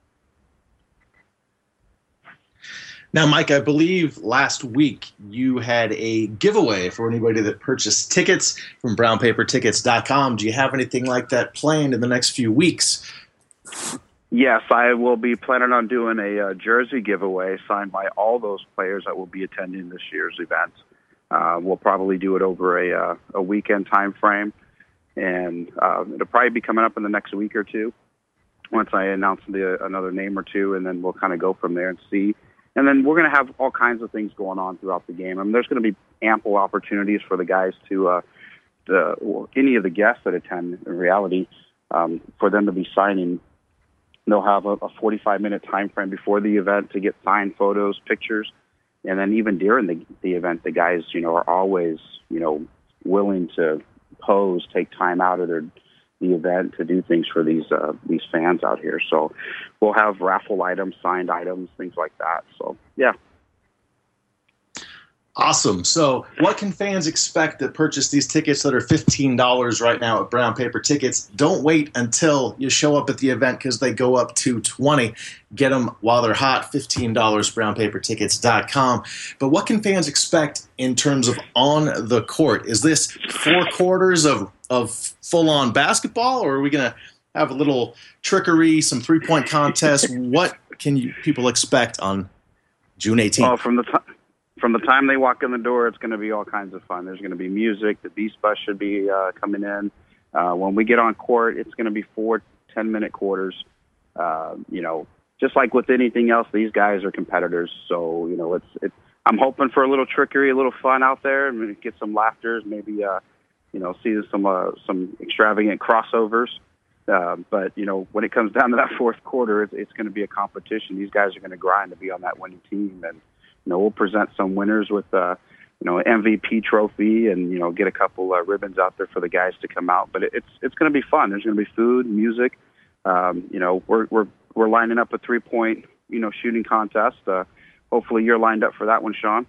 Speaker 2: Now, Mike, I believe last week you had a giveaway for anybody that purchased tickets from brown paper tickets dot com. Do you have anything like that planned in the next few weeks?
Speaker 5: Yes, I will be planning on doing a uh, jersey giveaway signed by all those players that will be attending this year's event. Uh, we'll probably do it over a, uh, a weekend time frame, and uh, it'll probably be coming up in the next week or two once I announce the, another name or two, and then we'll kind of go from there and see. And then we're going to have all kinds of things going on throughout the game. I mean, there's going to be ample opportunities for the guys to, uh, to well, any of the guests that attend, in reality, um, for them to be signing. They'll have a, a forty-five minute time frame before the event to get signed photos, pictures. And then even during the, the event, the guys, you know, are always, you know, willing to pose, take time out of their the event to do things for these uh, these fans out here. So we'll have raffle items, signed items, things like that. So, yeah.
Speaker 2: Awesome. So what can fans expect that purchase these tickets that are fifteen dollars right now at Brown Paper Tickets? Don't wait until you show up at the event because they go up to twenty dollars. Get them while they're hot, fifteen dollars, brown paper tickets dot com. But what can fans expect in terms of on the court? Is this four quarters of, of full-on basketball, or are we going to have a little trickery, some three-point contests? What can you people expect on June eighteenth?
Speaker 5: Well, from the time From the time they walk in the door, it's going to be all kinds of fun. There's going to be music. The Beast Bus should be uh, coming in. Uh, when we get on court, it's going to be four ten-minute quarters. Uh, you know, just like with anything else, these guys are competitors. So, you know, it's it's. I'm hoping for a little trickery, a little fun out there, and get some laughters, maybe, uh, you know, see some uh, some extravagant crossovers. Uh, but, you know, when it comes down to that fourth quarter, it's, it's going to be a competition. These guys are going to grind to be on that winning team, and you know, we'll present some winners with, uh, you know, an M V P trophy, and you know, get a couple uh, ribbons out there for the guys to come out. But it, it's it's going to be fun. There's going to be food, music. Um, you know, we're we're we're lining up a three point, you know, shooting contest. Uh, hopefully, you're lined up for that one, Sean.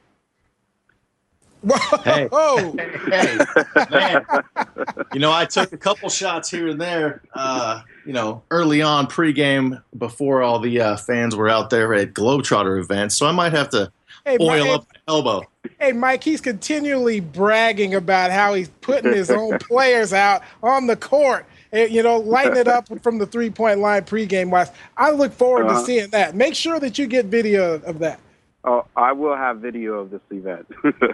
Speaker 2: Hey, hey, man. You know, I took a couple shots here and there, uh, you know, early on pregame before all the uh, fans were out there at Globetrotter events, so I might have to
Speaker 3: hey,
Speaker 2: oil
Speaker 3: Mike,
Speaker 2: up my elbow.
Speaker 3: Hey, Mike, he's continually bragging about how he's putting his own players out on the court, you know, lighting it up from the three-point line pregame-wise. I look forward uh-huh. to seeing that. Make sure that you get video of that.
Speaker 5: Oh, I will have video of this event.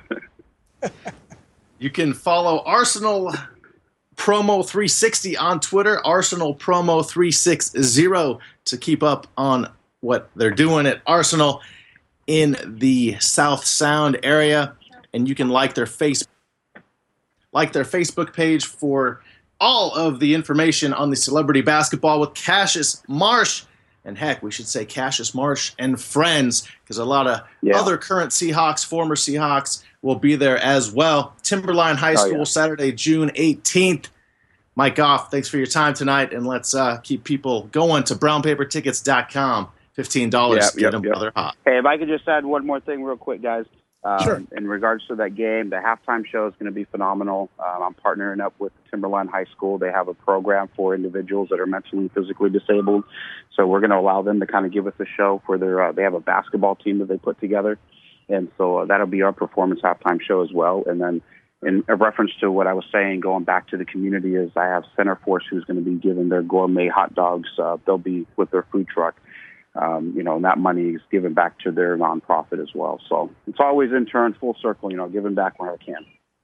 Speaker 2: You can follow Arsenal Promo three sixty on Twitter, Arsenal Promo three sixty, to keep up on what they're doing at Arsenal in the South Sound area. And you can like their face, like their Facebook page for all of the information on the celebrity basketball with Cassius Marsh. And heck, we should say Cassius Marsh and friends, because a lot of yeah. other current Seahawks, former Seahawks, will be there as well. Timberline High School, oh, yeah. Saturday, June eighteenth. Mike Goff, thanks for your time tonight, and let's uh, keep people going to brown paper tickets dot com. fifteen dollars,
Speaker 5: yep,
Speaker 2: get
Speaker 5: yep,
Speaker 2: them
Speaker 5: yep.
Speaker 2: while they're hot.
Speaker 5: Hey, if I could just add one more thing real quick, guys. Um,
Speaker 3: Sure.
Speaker 5: In regards to that game, the halftime show is going to be phenomenal. Um, I'm partnering up with Timberline High School. They have a program for individuals that are mentally and physically disabled. So we're going to allow them to kind of give us a show for their, uh, they have a basketball team that they put together. And so uh, that'll be our performance halftime show as well. And then in a reference to what I was saying, going back to the community, is I have Center Force who's going to be giving their gourmet hot dogs. Uh, they'll be with their food truck. Um, you know, and that money is given back to their nonprofit as well. So it's always in turn, full circle, you know, giving back where I can.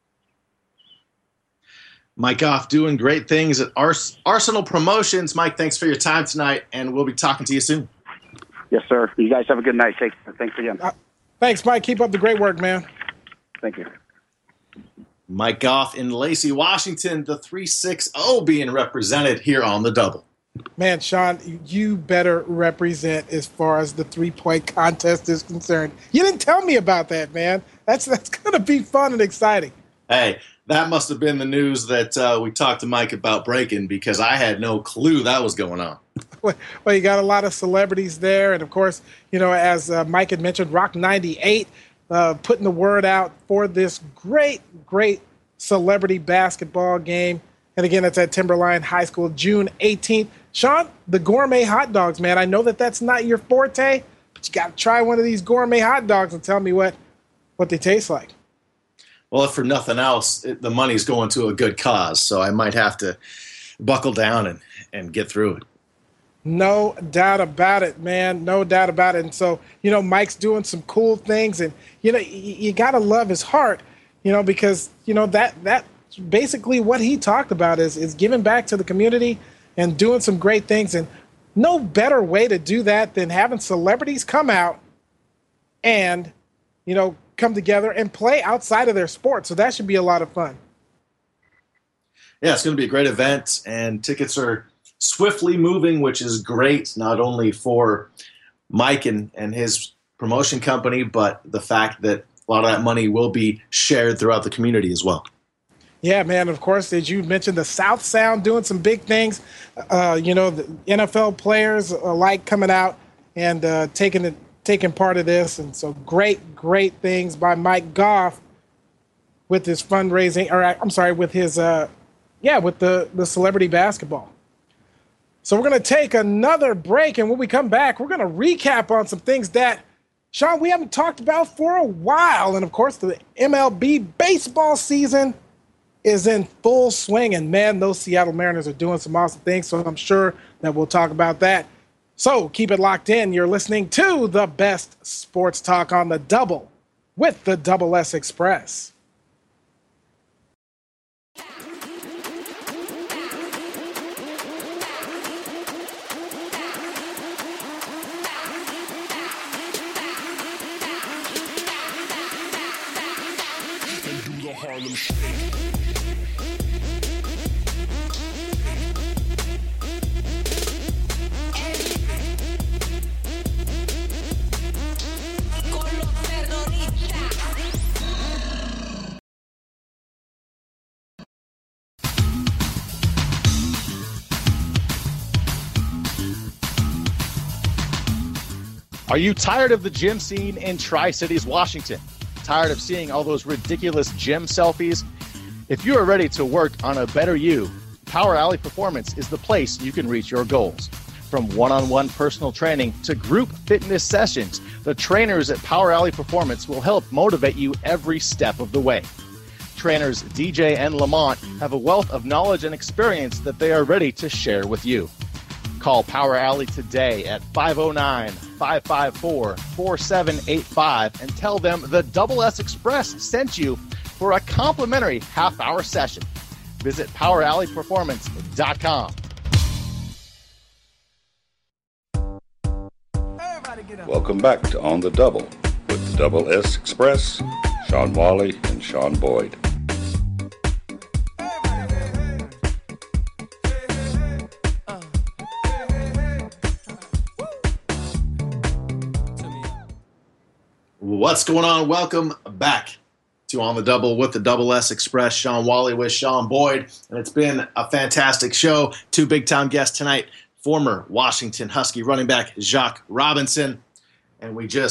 Speaker 2: Mike Goff doing great things at Ars- Arsenal Promotions. Mike, thanks for your time tonight, and we'll be talking to you soon.
Speaker 5: Yes, sir. You guys have a good night. Take care. Thanks again.
Speaker 3: Uh, thanks, Mike. Keep up the great work, man.
Speaker 5: Thank you.
Speaker 2: Mike Goff in Lacey, Washington, the three six zero being represented here on the Double.
Speaker 3: Man, Sean, you better represent as far as the three-point contest is concerned. You didn't tell me about that, man. That's that's going to be fun and exciting.
Speaker 2: Hey, that must have been the news that uh, we talked to Mike about breaking, because I had no clue that was going on.
Speaker 3: Well, you got a lot of celebrities there. And, of course, you know, as uh, Mike had mentioned, Rock ninety-eight uh, putting the word out for this great, great celebrity basketball game. And, again, it's at Timberline High School, June eighteenth. Sean, the gourmet hot dogs, man, I know that that's not your forte, but you got to try one of these gourmet hot dogs and tell me what, what they taste like.
Speaker 2: Well, if for nothing else, it, the money's going to a good cause, so I might have to buckle down and, and get through it.
Speaker 3: No doubt about it, man. No doubt about it. And so, you know, Mike's doing some cool things, and, you know, you, you got to love his heart, you know, because, you know, that that's basically what he talked about is, is giving back to the community and doing some great things. And no better way to do that than having celebrities come out and, you know, come together and play outside of their sport. So that should be a lot of fun.
Speaker 2: Yeah, it's going to be a great event, and tickets are swiftly moving, which is great, not only for Mike and, and his promotion company, but the fact that a lot of that money will be shared throughout the community as well.
Speaker 3: Yeah, man, of course, as you mentioned, the South Sound doing some big things. Uh, you know, the N F L players alike coming out and uh, taking it, taking part of this. And so great, great things by Mike Goff with his fundraising, or I'm sorry, with his, uh, yeah, with the, the celebrity basketball. So we're going to take another break, and when we come back, we're going to recap on some things that, Sean, we haven't talked about for a while. And, of course, the M L B baseball season is in full swing, and man, those Seattle Mariners are doing some awesome things, so I'm sure that we'll talk about that. So keep it locked in. You're listening to the best sports talk on the Double with the Double S Express.
Speaker 8: Harlem Shake.
Speaker 9: Are you tired of the gym scene in Tri-Cities, Washington? Tired of seeing all those ridiculous gym selfies? If you are ready to work on a better you, Power Alley Performance is the place you can reach your goals. From one-on-one personal training to group fitness sessions, the trainers at Power Alley Performance will help motivate you every step of the way. Trainers D J and Lamont have a wealth of knowledge and experience that they are ready to share with you. Call Power Alley today at five oh nine, five five four, four seven eight five and tell them the Double S Express sent you for a complimentary half-hour session. Visit power alley performance dot com.
Speaker 10: Welcome back to On the Double with the Double S Express, Sean Wally and Sean Boyd.
Speaker 2: What's going on? Welcome back to On the Double with the Double S Express. Sean Wally with Sean Boyd. And it's been a fantastic show. Two big-time guests tonight. Former Washington Husky running back Jacques Robinson. And we just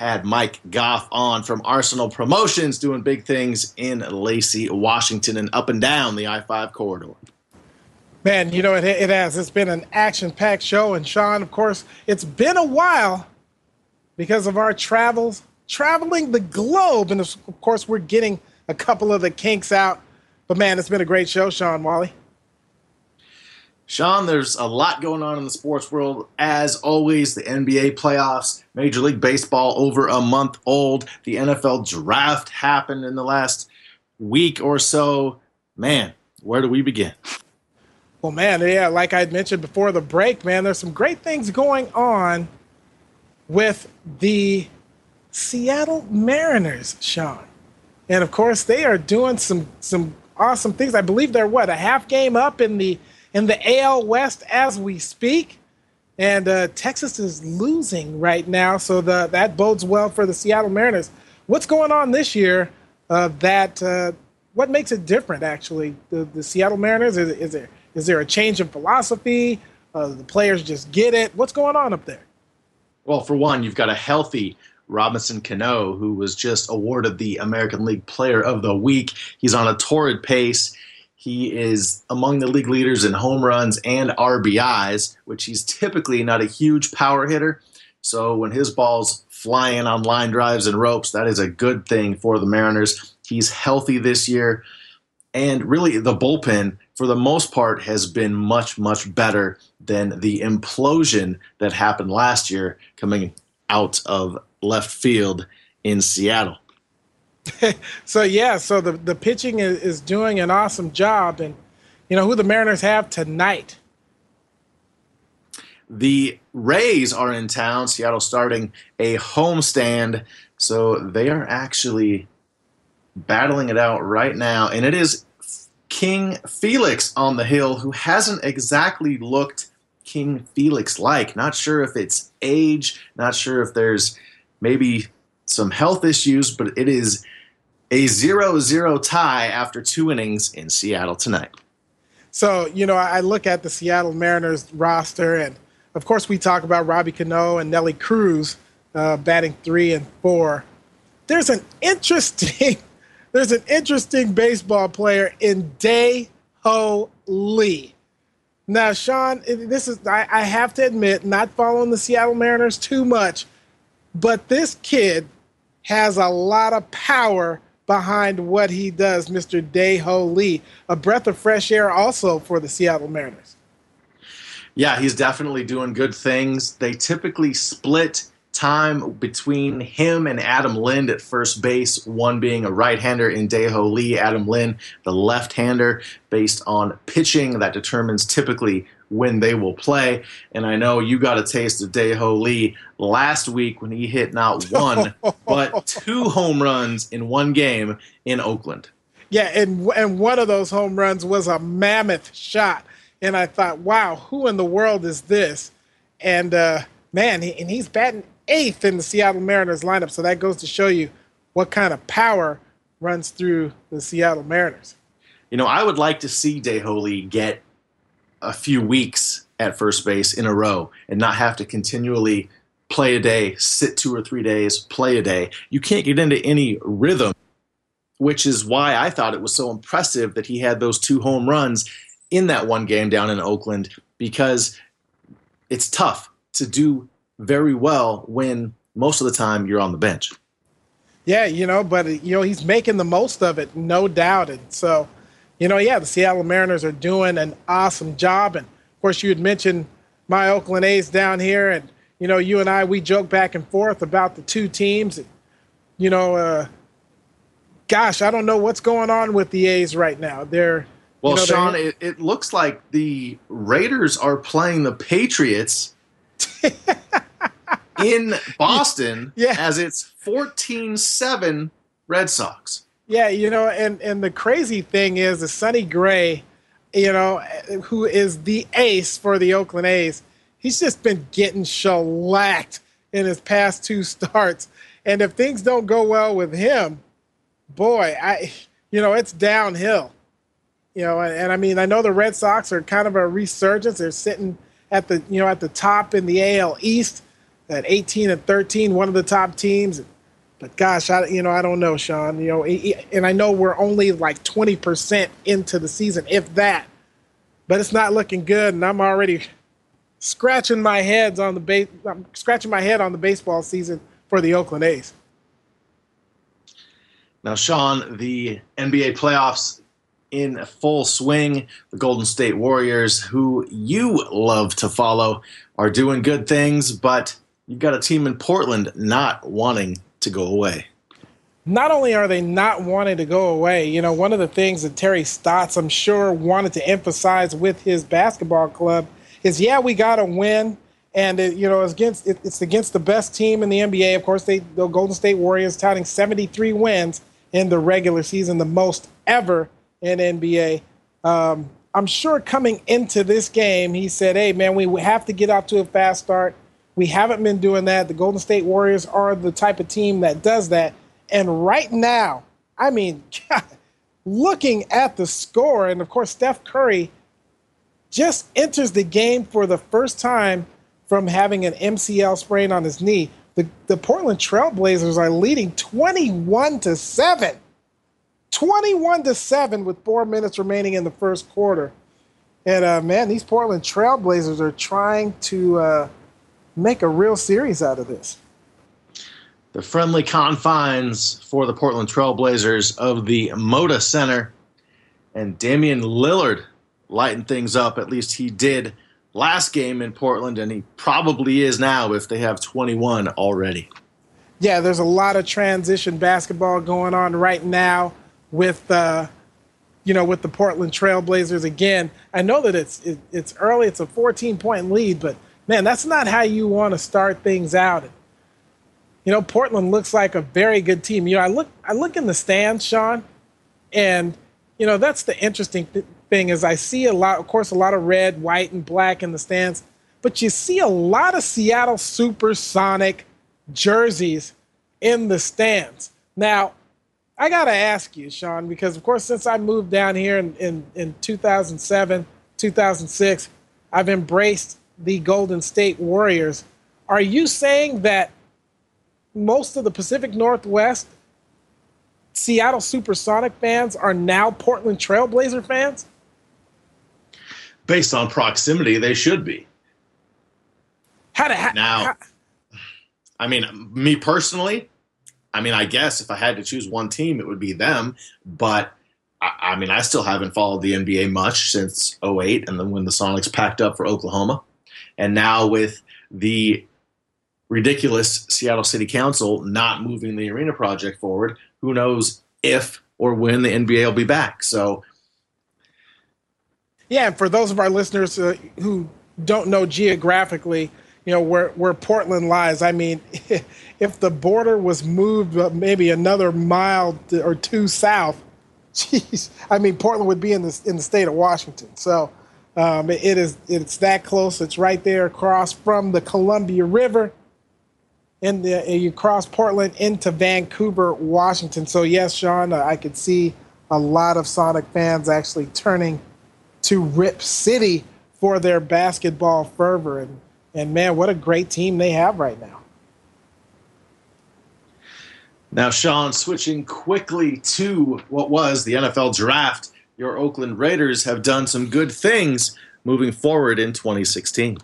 Speaker 2: had Mike Goff on from Arsenal Promotions doing big things in Lacey, Washington, and up and down the I five corridor.
Speaker 3: Man, you know, it, it has. It's been an action-packed show. And, Sean, of course, it's been a while because of our travels, traveling the globe. And, of course, we're getting a couple of the kinks out. But, man, it's been a great show, Sean Wally.
Speaker 2: Sean, there's a lot going on in the sports world. As always, the N B A playoffs, Major League Baseball over a month old. The N F L draft happened in the last week or so. Man, where do we begin?
Speaker 3: Well, man, yeah, like I had mentioned before the break, man, there's some great things going on with the Seattle Mariners, Sean. And, of course, they are doing some some awesome things. I believe they're, what, a half game up in the in the A L West as we speak. And uh, Texas is losing right now, so the, that bodes well for the Seattle Mariners. What's going on this year uh, that uh, – what makes it different, actually? The, the Seattle Mariners, is, is there is there a change in philosophy? Uh, the players just get it? What's going on up there?
Speaker 2: Well, for one, you've got a healthy Robinson Cano, who was just awarded the American League Player of the Week. He's on a torrid pace. He is among the league leaders in home runs and R B Is, which he's typically not a huge power hitter. So when his ball's flying on line drives and ropes, that is a good thing for the Mariners. He's healthy this year. And really, the bullpen, for the most part, has been much, much better than the implosion that happened last year coming out of left field in Seattle.
Speaker 3: So, yeah, so the, the pitching is, is doing an awesome job. And, you know, who the Mariners have tonight?
Speaker 2: The Rays are in town. Seattle starting a homestand. So they are actually battling it out right now. And it is King Felix on the hill, who hasn't exactly looked King Felix-like. Not sure if it's age, not sure if there's maybe some health issues, but it is a zero zero tie after two innings in Seattle tonight.
Speaker 3: So, you know, I look at the Seattle Mariners roster, and, of course, we talk about Robbie Cano and Nelly Cruz uh, batting three and four. There's an interesting there's an interesting baseball player in Dae-Ho Lee. Now, Sean, this is I, I have to admit, not following the Seattle Mariners too much, but this kid has a lot of power behind what he does, Mister Dae-Ho Lee. A breath of fresh air also for the Seattle Mariners.
Speaker 2: Yeah, he's definitely doing good things. They typically split time between him and Adam Lind at first base, one being a right-hander in Dae-Ho Lee, Adam Lind, the left-hander, based on pitching that determines typically when they will play. And I know you got a taste of Dae-Ho Lee last week when he hit not one, but two home runs in one game in Oakland.
Speaker 3: Yeah, and, and one of those home runs was a mammoth shot. And I thought, wow, who in the world is this? And, uh, man, he, and he's batting eighth in the Seattle Mariners lineup. So that goes to show you what kind of power runs through the Seattle Mariners.
Speaker 2: You know, I would like to see Dae-Ho Lee get a few weeks at first base in a row and not have to continually play a day, sit two or three days, play a day. You can't get into any rhythm, which is why I thought it was so impressive that he had those two home runs in that one game down in Oakland, because it's tough to do very well when most of the time you're on the bench.
Speaker 3: Yeah, you know, but, you know, he's making the most of it, no doubt. And so, you know, yeah, the Seattle Mariners are doing an awesome job. And, of course, you had mentioned my Oakland A's down here. And, you know, you and I, we joke back and forth about the two teams. And, you know, uh, gosh, I don't know what's going on with the A's right now. They're
Speaker 2: Well,
Speaker 3: you know,
Speaker 2: Sean, it, it looks like the Raiders are playing the Patriots in Boston
Speaker 3: yeah.
Speaker 2: as it's fourteen seven Red Sox.
Speaker 3: Yeah, you know, and, and the crazy thing is the Sonny Gray, you know, who is the ace for the Oakland A's, he's just been getting shellacked in his past two starts. And if things don't go well with him, boy, I, you know, it's downhill. You know, and, and I mean, I know the Red Sox are kind of a resurgence. They're sitting at the, you know, at the top in the A L East. at eighteen and thirteen, one of the top teams. But gosh, I you know I don't know, Sean. You know, and I know we're only like twenty percent into the season, if that. But it's not looking good, and I'm already scratching my heads on the base. I'm scratching my head on the baseball season for the Oakland A's.
Speaker 2: Now, Sean, the N B A playoffs in full swing. The Golden State Warriors, who you love to follow, are doing good things, but you've got a team in Portland not wanting to go away.
Speaker 3: Not only are they not wanting to go away, you know, one of the things that Terry Stotts, I'm sure, wanted to emphasize with his basketball club is, yeah, we got to win. And, it, you know, it's against, it, it's against the best team in the N B A. Of course, they, the Golden State Warriors touting seventy-three wins in the regular season, the most ever in N B A. Um, I'm sure coming into this game, he said, hey, man, we have to get out to a fast start. We haven't been doing that. The Golden State Warriors are the type of team that does that. And right now, I mean, God, looking at the score, and of course, Steph Curry just enters the game for the first time from having an M C L sprain on his knee. The, the Portland Trailblazers are leading twenty-one to seven. twenty-one to seven with four minutes remaining in the first quarter. And, uh, man, these Portland Trailblazers are trying to uh, make a real series out of this.
Speaker 2: The friendly confines for the Portland Trailblazers of the Moda Center. And Damian Lillard lighting things up. At least he did last game in Portland, and he probably is now if they have twenty-one already.
Speaker 3: Yeah, there's a lot of transition basketball going on right now with, uh, you know, with the Portland Trailblazers. Again, I know that it's it, it's early. It's a fourteen-point lead, but, man, that's not how you want to start things out. You know, Portland looks like a very good team. You know, I look I look in the stands, Sean, and, you know, that's the interesting th- thing is I see a lot, of course, a lot of red, white, and black in the stands, but you see a lot of Seattle Supersonic jerseys in the stands. Now, I got to ask you, Sean, because, of course, since I moved down here in, in, in two thousand seven, two thousand six, I've embraced the Golden State Warriors. Are you saying that most of the Pacific Northwest Seattle Supersonic fans are now Portland Trailblazer fans?
Speaker 2: Based on proximity, they should be.
Speaker 3: How to ha-
Speaker 2: now?
Speaker 3: How-
Speaker 2: I mean, me personally, I mean, I guess if I had to choose one team, it would be them. But I, I mean, I still haven't followed the N B A much since oh eight, and then when the Sonics packed up for Oklahoma, and now with the ridiculous Seattle City Council not moving the arena project forward, who knows if or when the N B A will be back. So,
Speaker 3: yeah, and for those of our listeners uh, who don't know geographically, you know, where, where Portland lies, I mean, if the border was moved maybe another mile or two south, geez, I mean, Portland would be in the, in the state of Washington. So um, it, it is it's that close. It's right there across from the Columbia River. And you cross Portland into Vancouver, Washington. So, yes, Sean, I could see a lot of Sonic fans actually turning to Rip City for their basketball fervor. And, and man, what a great team they have right now.
Speaker 2: Now, Sean, switching quickly to what was the N F L draft, your Oakland Raiders have done some good things moving forward in twenty sixteen.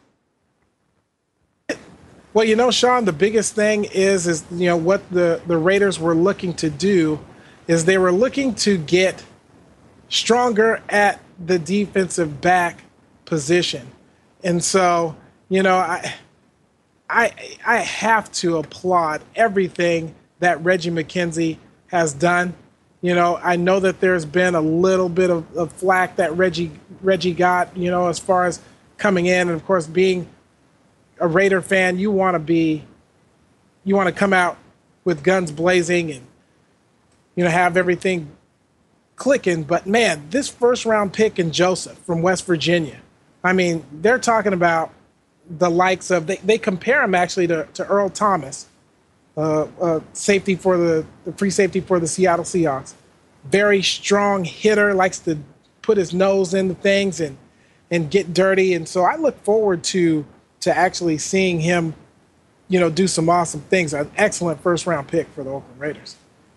Speaker 3: Well, you know, Sean, the biggest thing is, is you know, what the, the Raiders were looking to do is they were looking to get stronger at the defensive back position. And so, you know, I I I have to applaud everything that Reggie McKenzie has done. You know, I know that there's been a little bit of, of flack that Reggie Reggie got, you know, as far as coming in and, of course, being a Raider fan, you want to be, you want to come out with guns blazing and, you know, have everything clicking. But, man, this first-round pick in Joseph from West Virginia, I mean, they're talking about the likes of, they, they compare him actually to, to Earl Thomas, uh, uh, safety for the, the free safety for the Seattle Seahawks. Very strong hitter, likes to put his nose into things and, and get dirty. And so I look forward to to actually seeing him you know, do some awesome things. An excellent first round pick for the Oakland Raiders.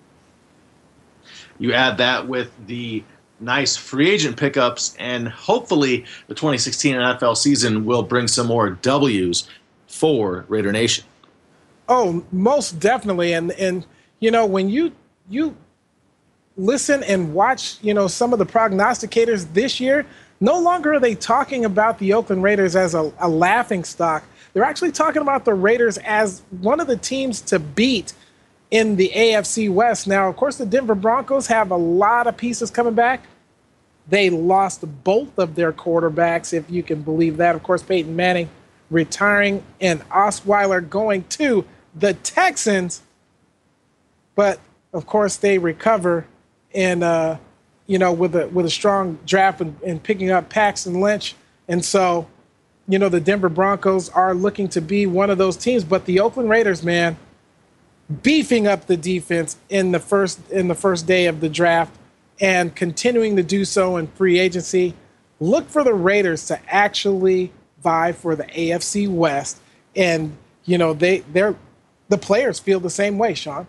Speaker 2: You add that with the nice free agent pickups, and hopefully the twenty sixteen N F L season will bring some more W's for Raider Nation.
Speaker 3: Oh, most definitely. And, and you know, when you you listen and watch, you know, some of the prognosticators this year, no longer are they talking about the Oakland Raiders as a, a laughing stock. They're actually talking about the Raiders as one of the teams to beat in the A F C West. Now, of course, the Denver Broncos have a lot of pieces coming back. They lost both of their quarterbacks, if you can believe that. Of course, Peyton Manning retiring and Osweiler going to the Texans. But, of course, they recover and, uh, you know, with a with a strong draft and, and picking up Paxton Lynch. And so, you know, the Denver Broncos are looking to be one of those teams. But the Oakland Raiders, man, beefing up the defense in the first in the first day of the draft and continuing to do so in free agency. Look for the Raiders to actually vie for the A F C West. And, you know, they they're the players feel the same way, Sean.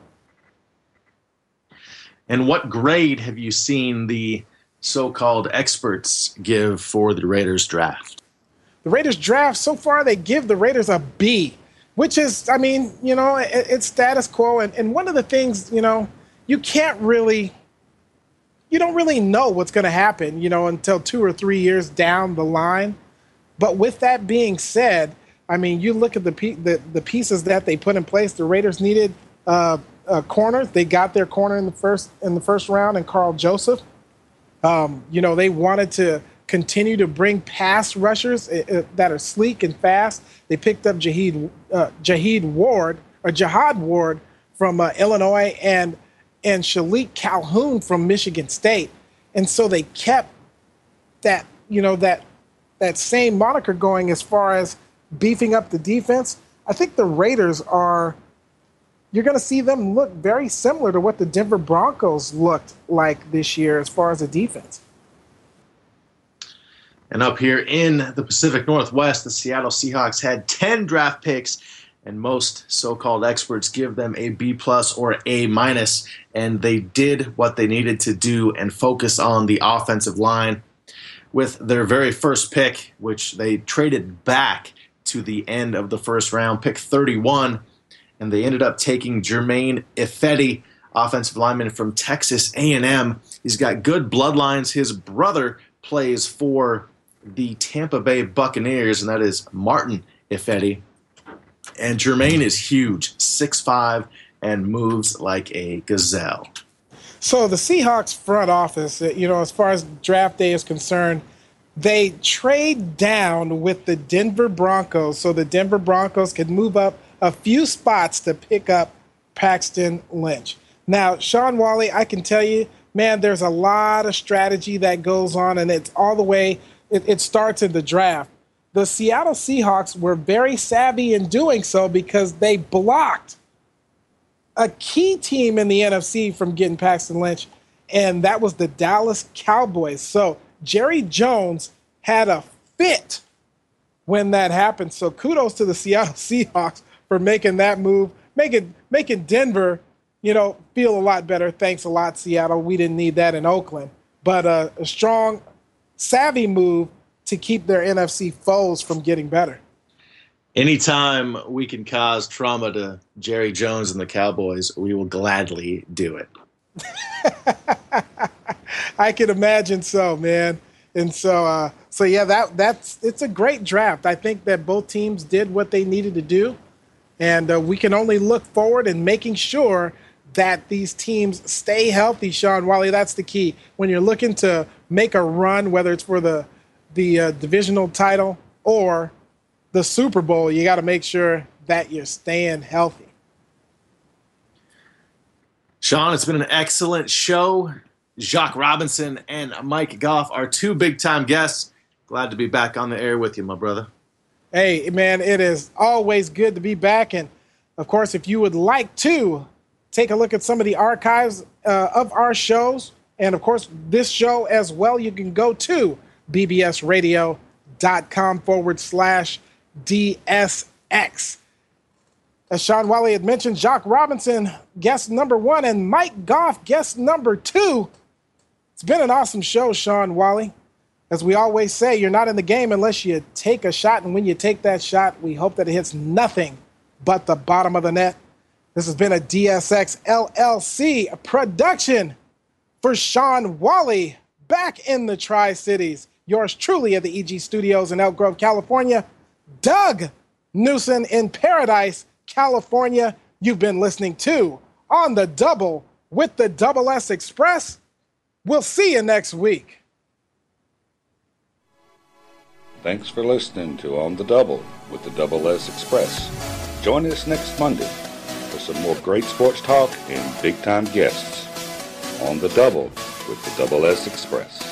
Speaker 2: And what grade have you seen the so-called experts give for the Raiders draft?
Speaker 3: The Raiders draft, so far they give the Raiders a B, which is, I mean, you know, it, it's status quo. And, and one of the things, you know, you can't really, you don't really know what's going to happen, you know, until two or three years down the line. But with that being said, I mean, you look at the the, the pieces that they put in place. The Raiders needed uh, a corner. They got their corner in the first in the first round, and Carl Joseph. Um, you know, they wanted to continue to bring pass rushers uh, that are sleek and fast. They picked up Jahid uh, Jahid Ward or Jihad Ward from uh, Illinois and and Shalik Calhoun from Michigan State, and so they kept that you know that that same moniker going as far as beefing up the defense. I think the Raiders are. You're going to see them look very similar to what the Denver Broncos looked like this year as far as the defense.
Speaker 2: And up here in the Pacific Northwest, the Seattle Seahawks had ten draft picks, and most so-called experts give them a B plus or A minus, and they did what they needed to do and focus on the offensive line with their very first pick, which they traded back to the end of the first round, pick thirty-one. And they ended up taking Jermaine Ifedi, offensive lineman from Texas A and M. He's got good bloodlines. His brother plays for the Tampa Bay Buccaneers, and that is Martin Ifedi. And Jermaine is huge, six five, and moves like a gazelle.
Speaker 3: So the Seahawks front office, you know, as far as draft day is concerned, they trade down with the Denver Broncos so the Denver Broncos could move up a few spots to pick up Paxton Lynch. Now, Sean Wally, I can tell you, man, there's a lot of strategy that goes on, and it's all the way, it, it starts in the draft. The Seattle Seahawks were very savvy in doing so because they blocked a key team in the N F C from getting Paxton Lynch, and that was the Dallas Cowboys. So Jerry Jones had a fit when that happened. So kudos to the Seattle Seahawks for making that move, making making Denver, you know, feel a lot better. Thanks a lot, Seattle. We didn't need that in Oakland. But uh, a strong, savvy move to keep their N F C foes from getting better.
Speaker 2: Anytime we can cause trauma to Jerry Jones and the Cowboys, we will gladly do it.
Speaker 3: I can imagine so, man. And so, uh, so yeah, that that's it's a great draft. I think that both teams did what they needed to do. And uh, we can only look forward and making sure that these teams stay healthy, Sean Wally. That's the key. When you're looking to make a run, whether it's for the the uh, divisional title or the Super Bowl, you got to make sure that you're staying healthy.
Speaker 2: Sean, it's been an excellent show. Jacques Robinson and Mike Goff are two big-time guests. Glad to be back on the air with you, my brother.
Speaker 3: Hey, man, it is always good to be back. And, of course, if you would like to take a look at some of the archives uh, of our shows, and, of course, this show as well, you can go to bbsradio.com forward slash DSX. As Sean Wally had mentioned, Jock Robinson, guest number one, and Mike Goff, guest number two. It's been an awesome show, Sean Wally. As we always say, you're not in the game unless you take a shot, and when you take that shot, we hope that it hits nothing but the bottom of the net. This has been a D S X L L C production for Sean Wally, back in the Tri-Cities. Yours truly at the E G Studios in Elk Grove, California. Doug Newsom in Paradise, California. You've been listening to On the Double with the Double S Express. We'll see you next week.
Speaker 10: Thanks for listening to On the Double with the Double S Express. Join us next Monday for some more great sports talk and big-time guests on the Double with the Double S Express.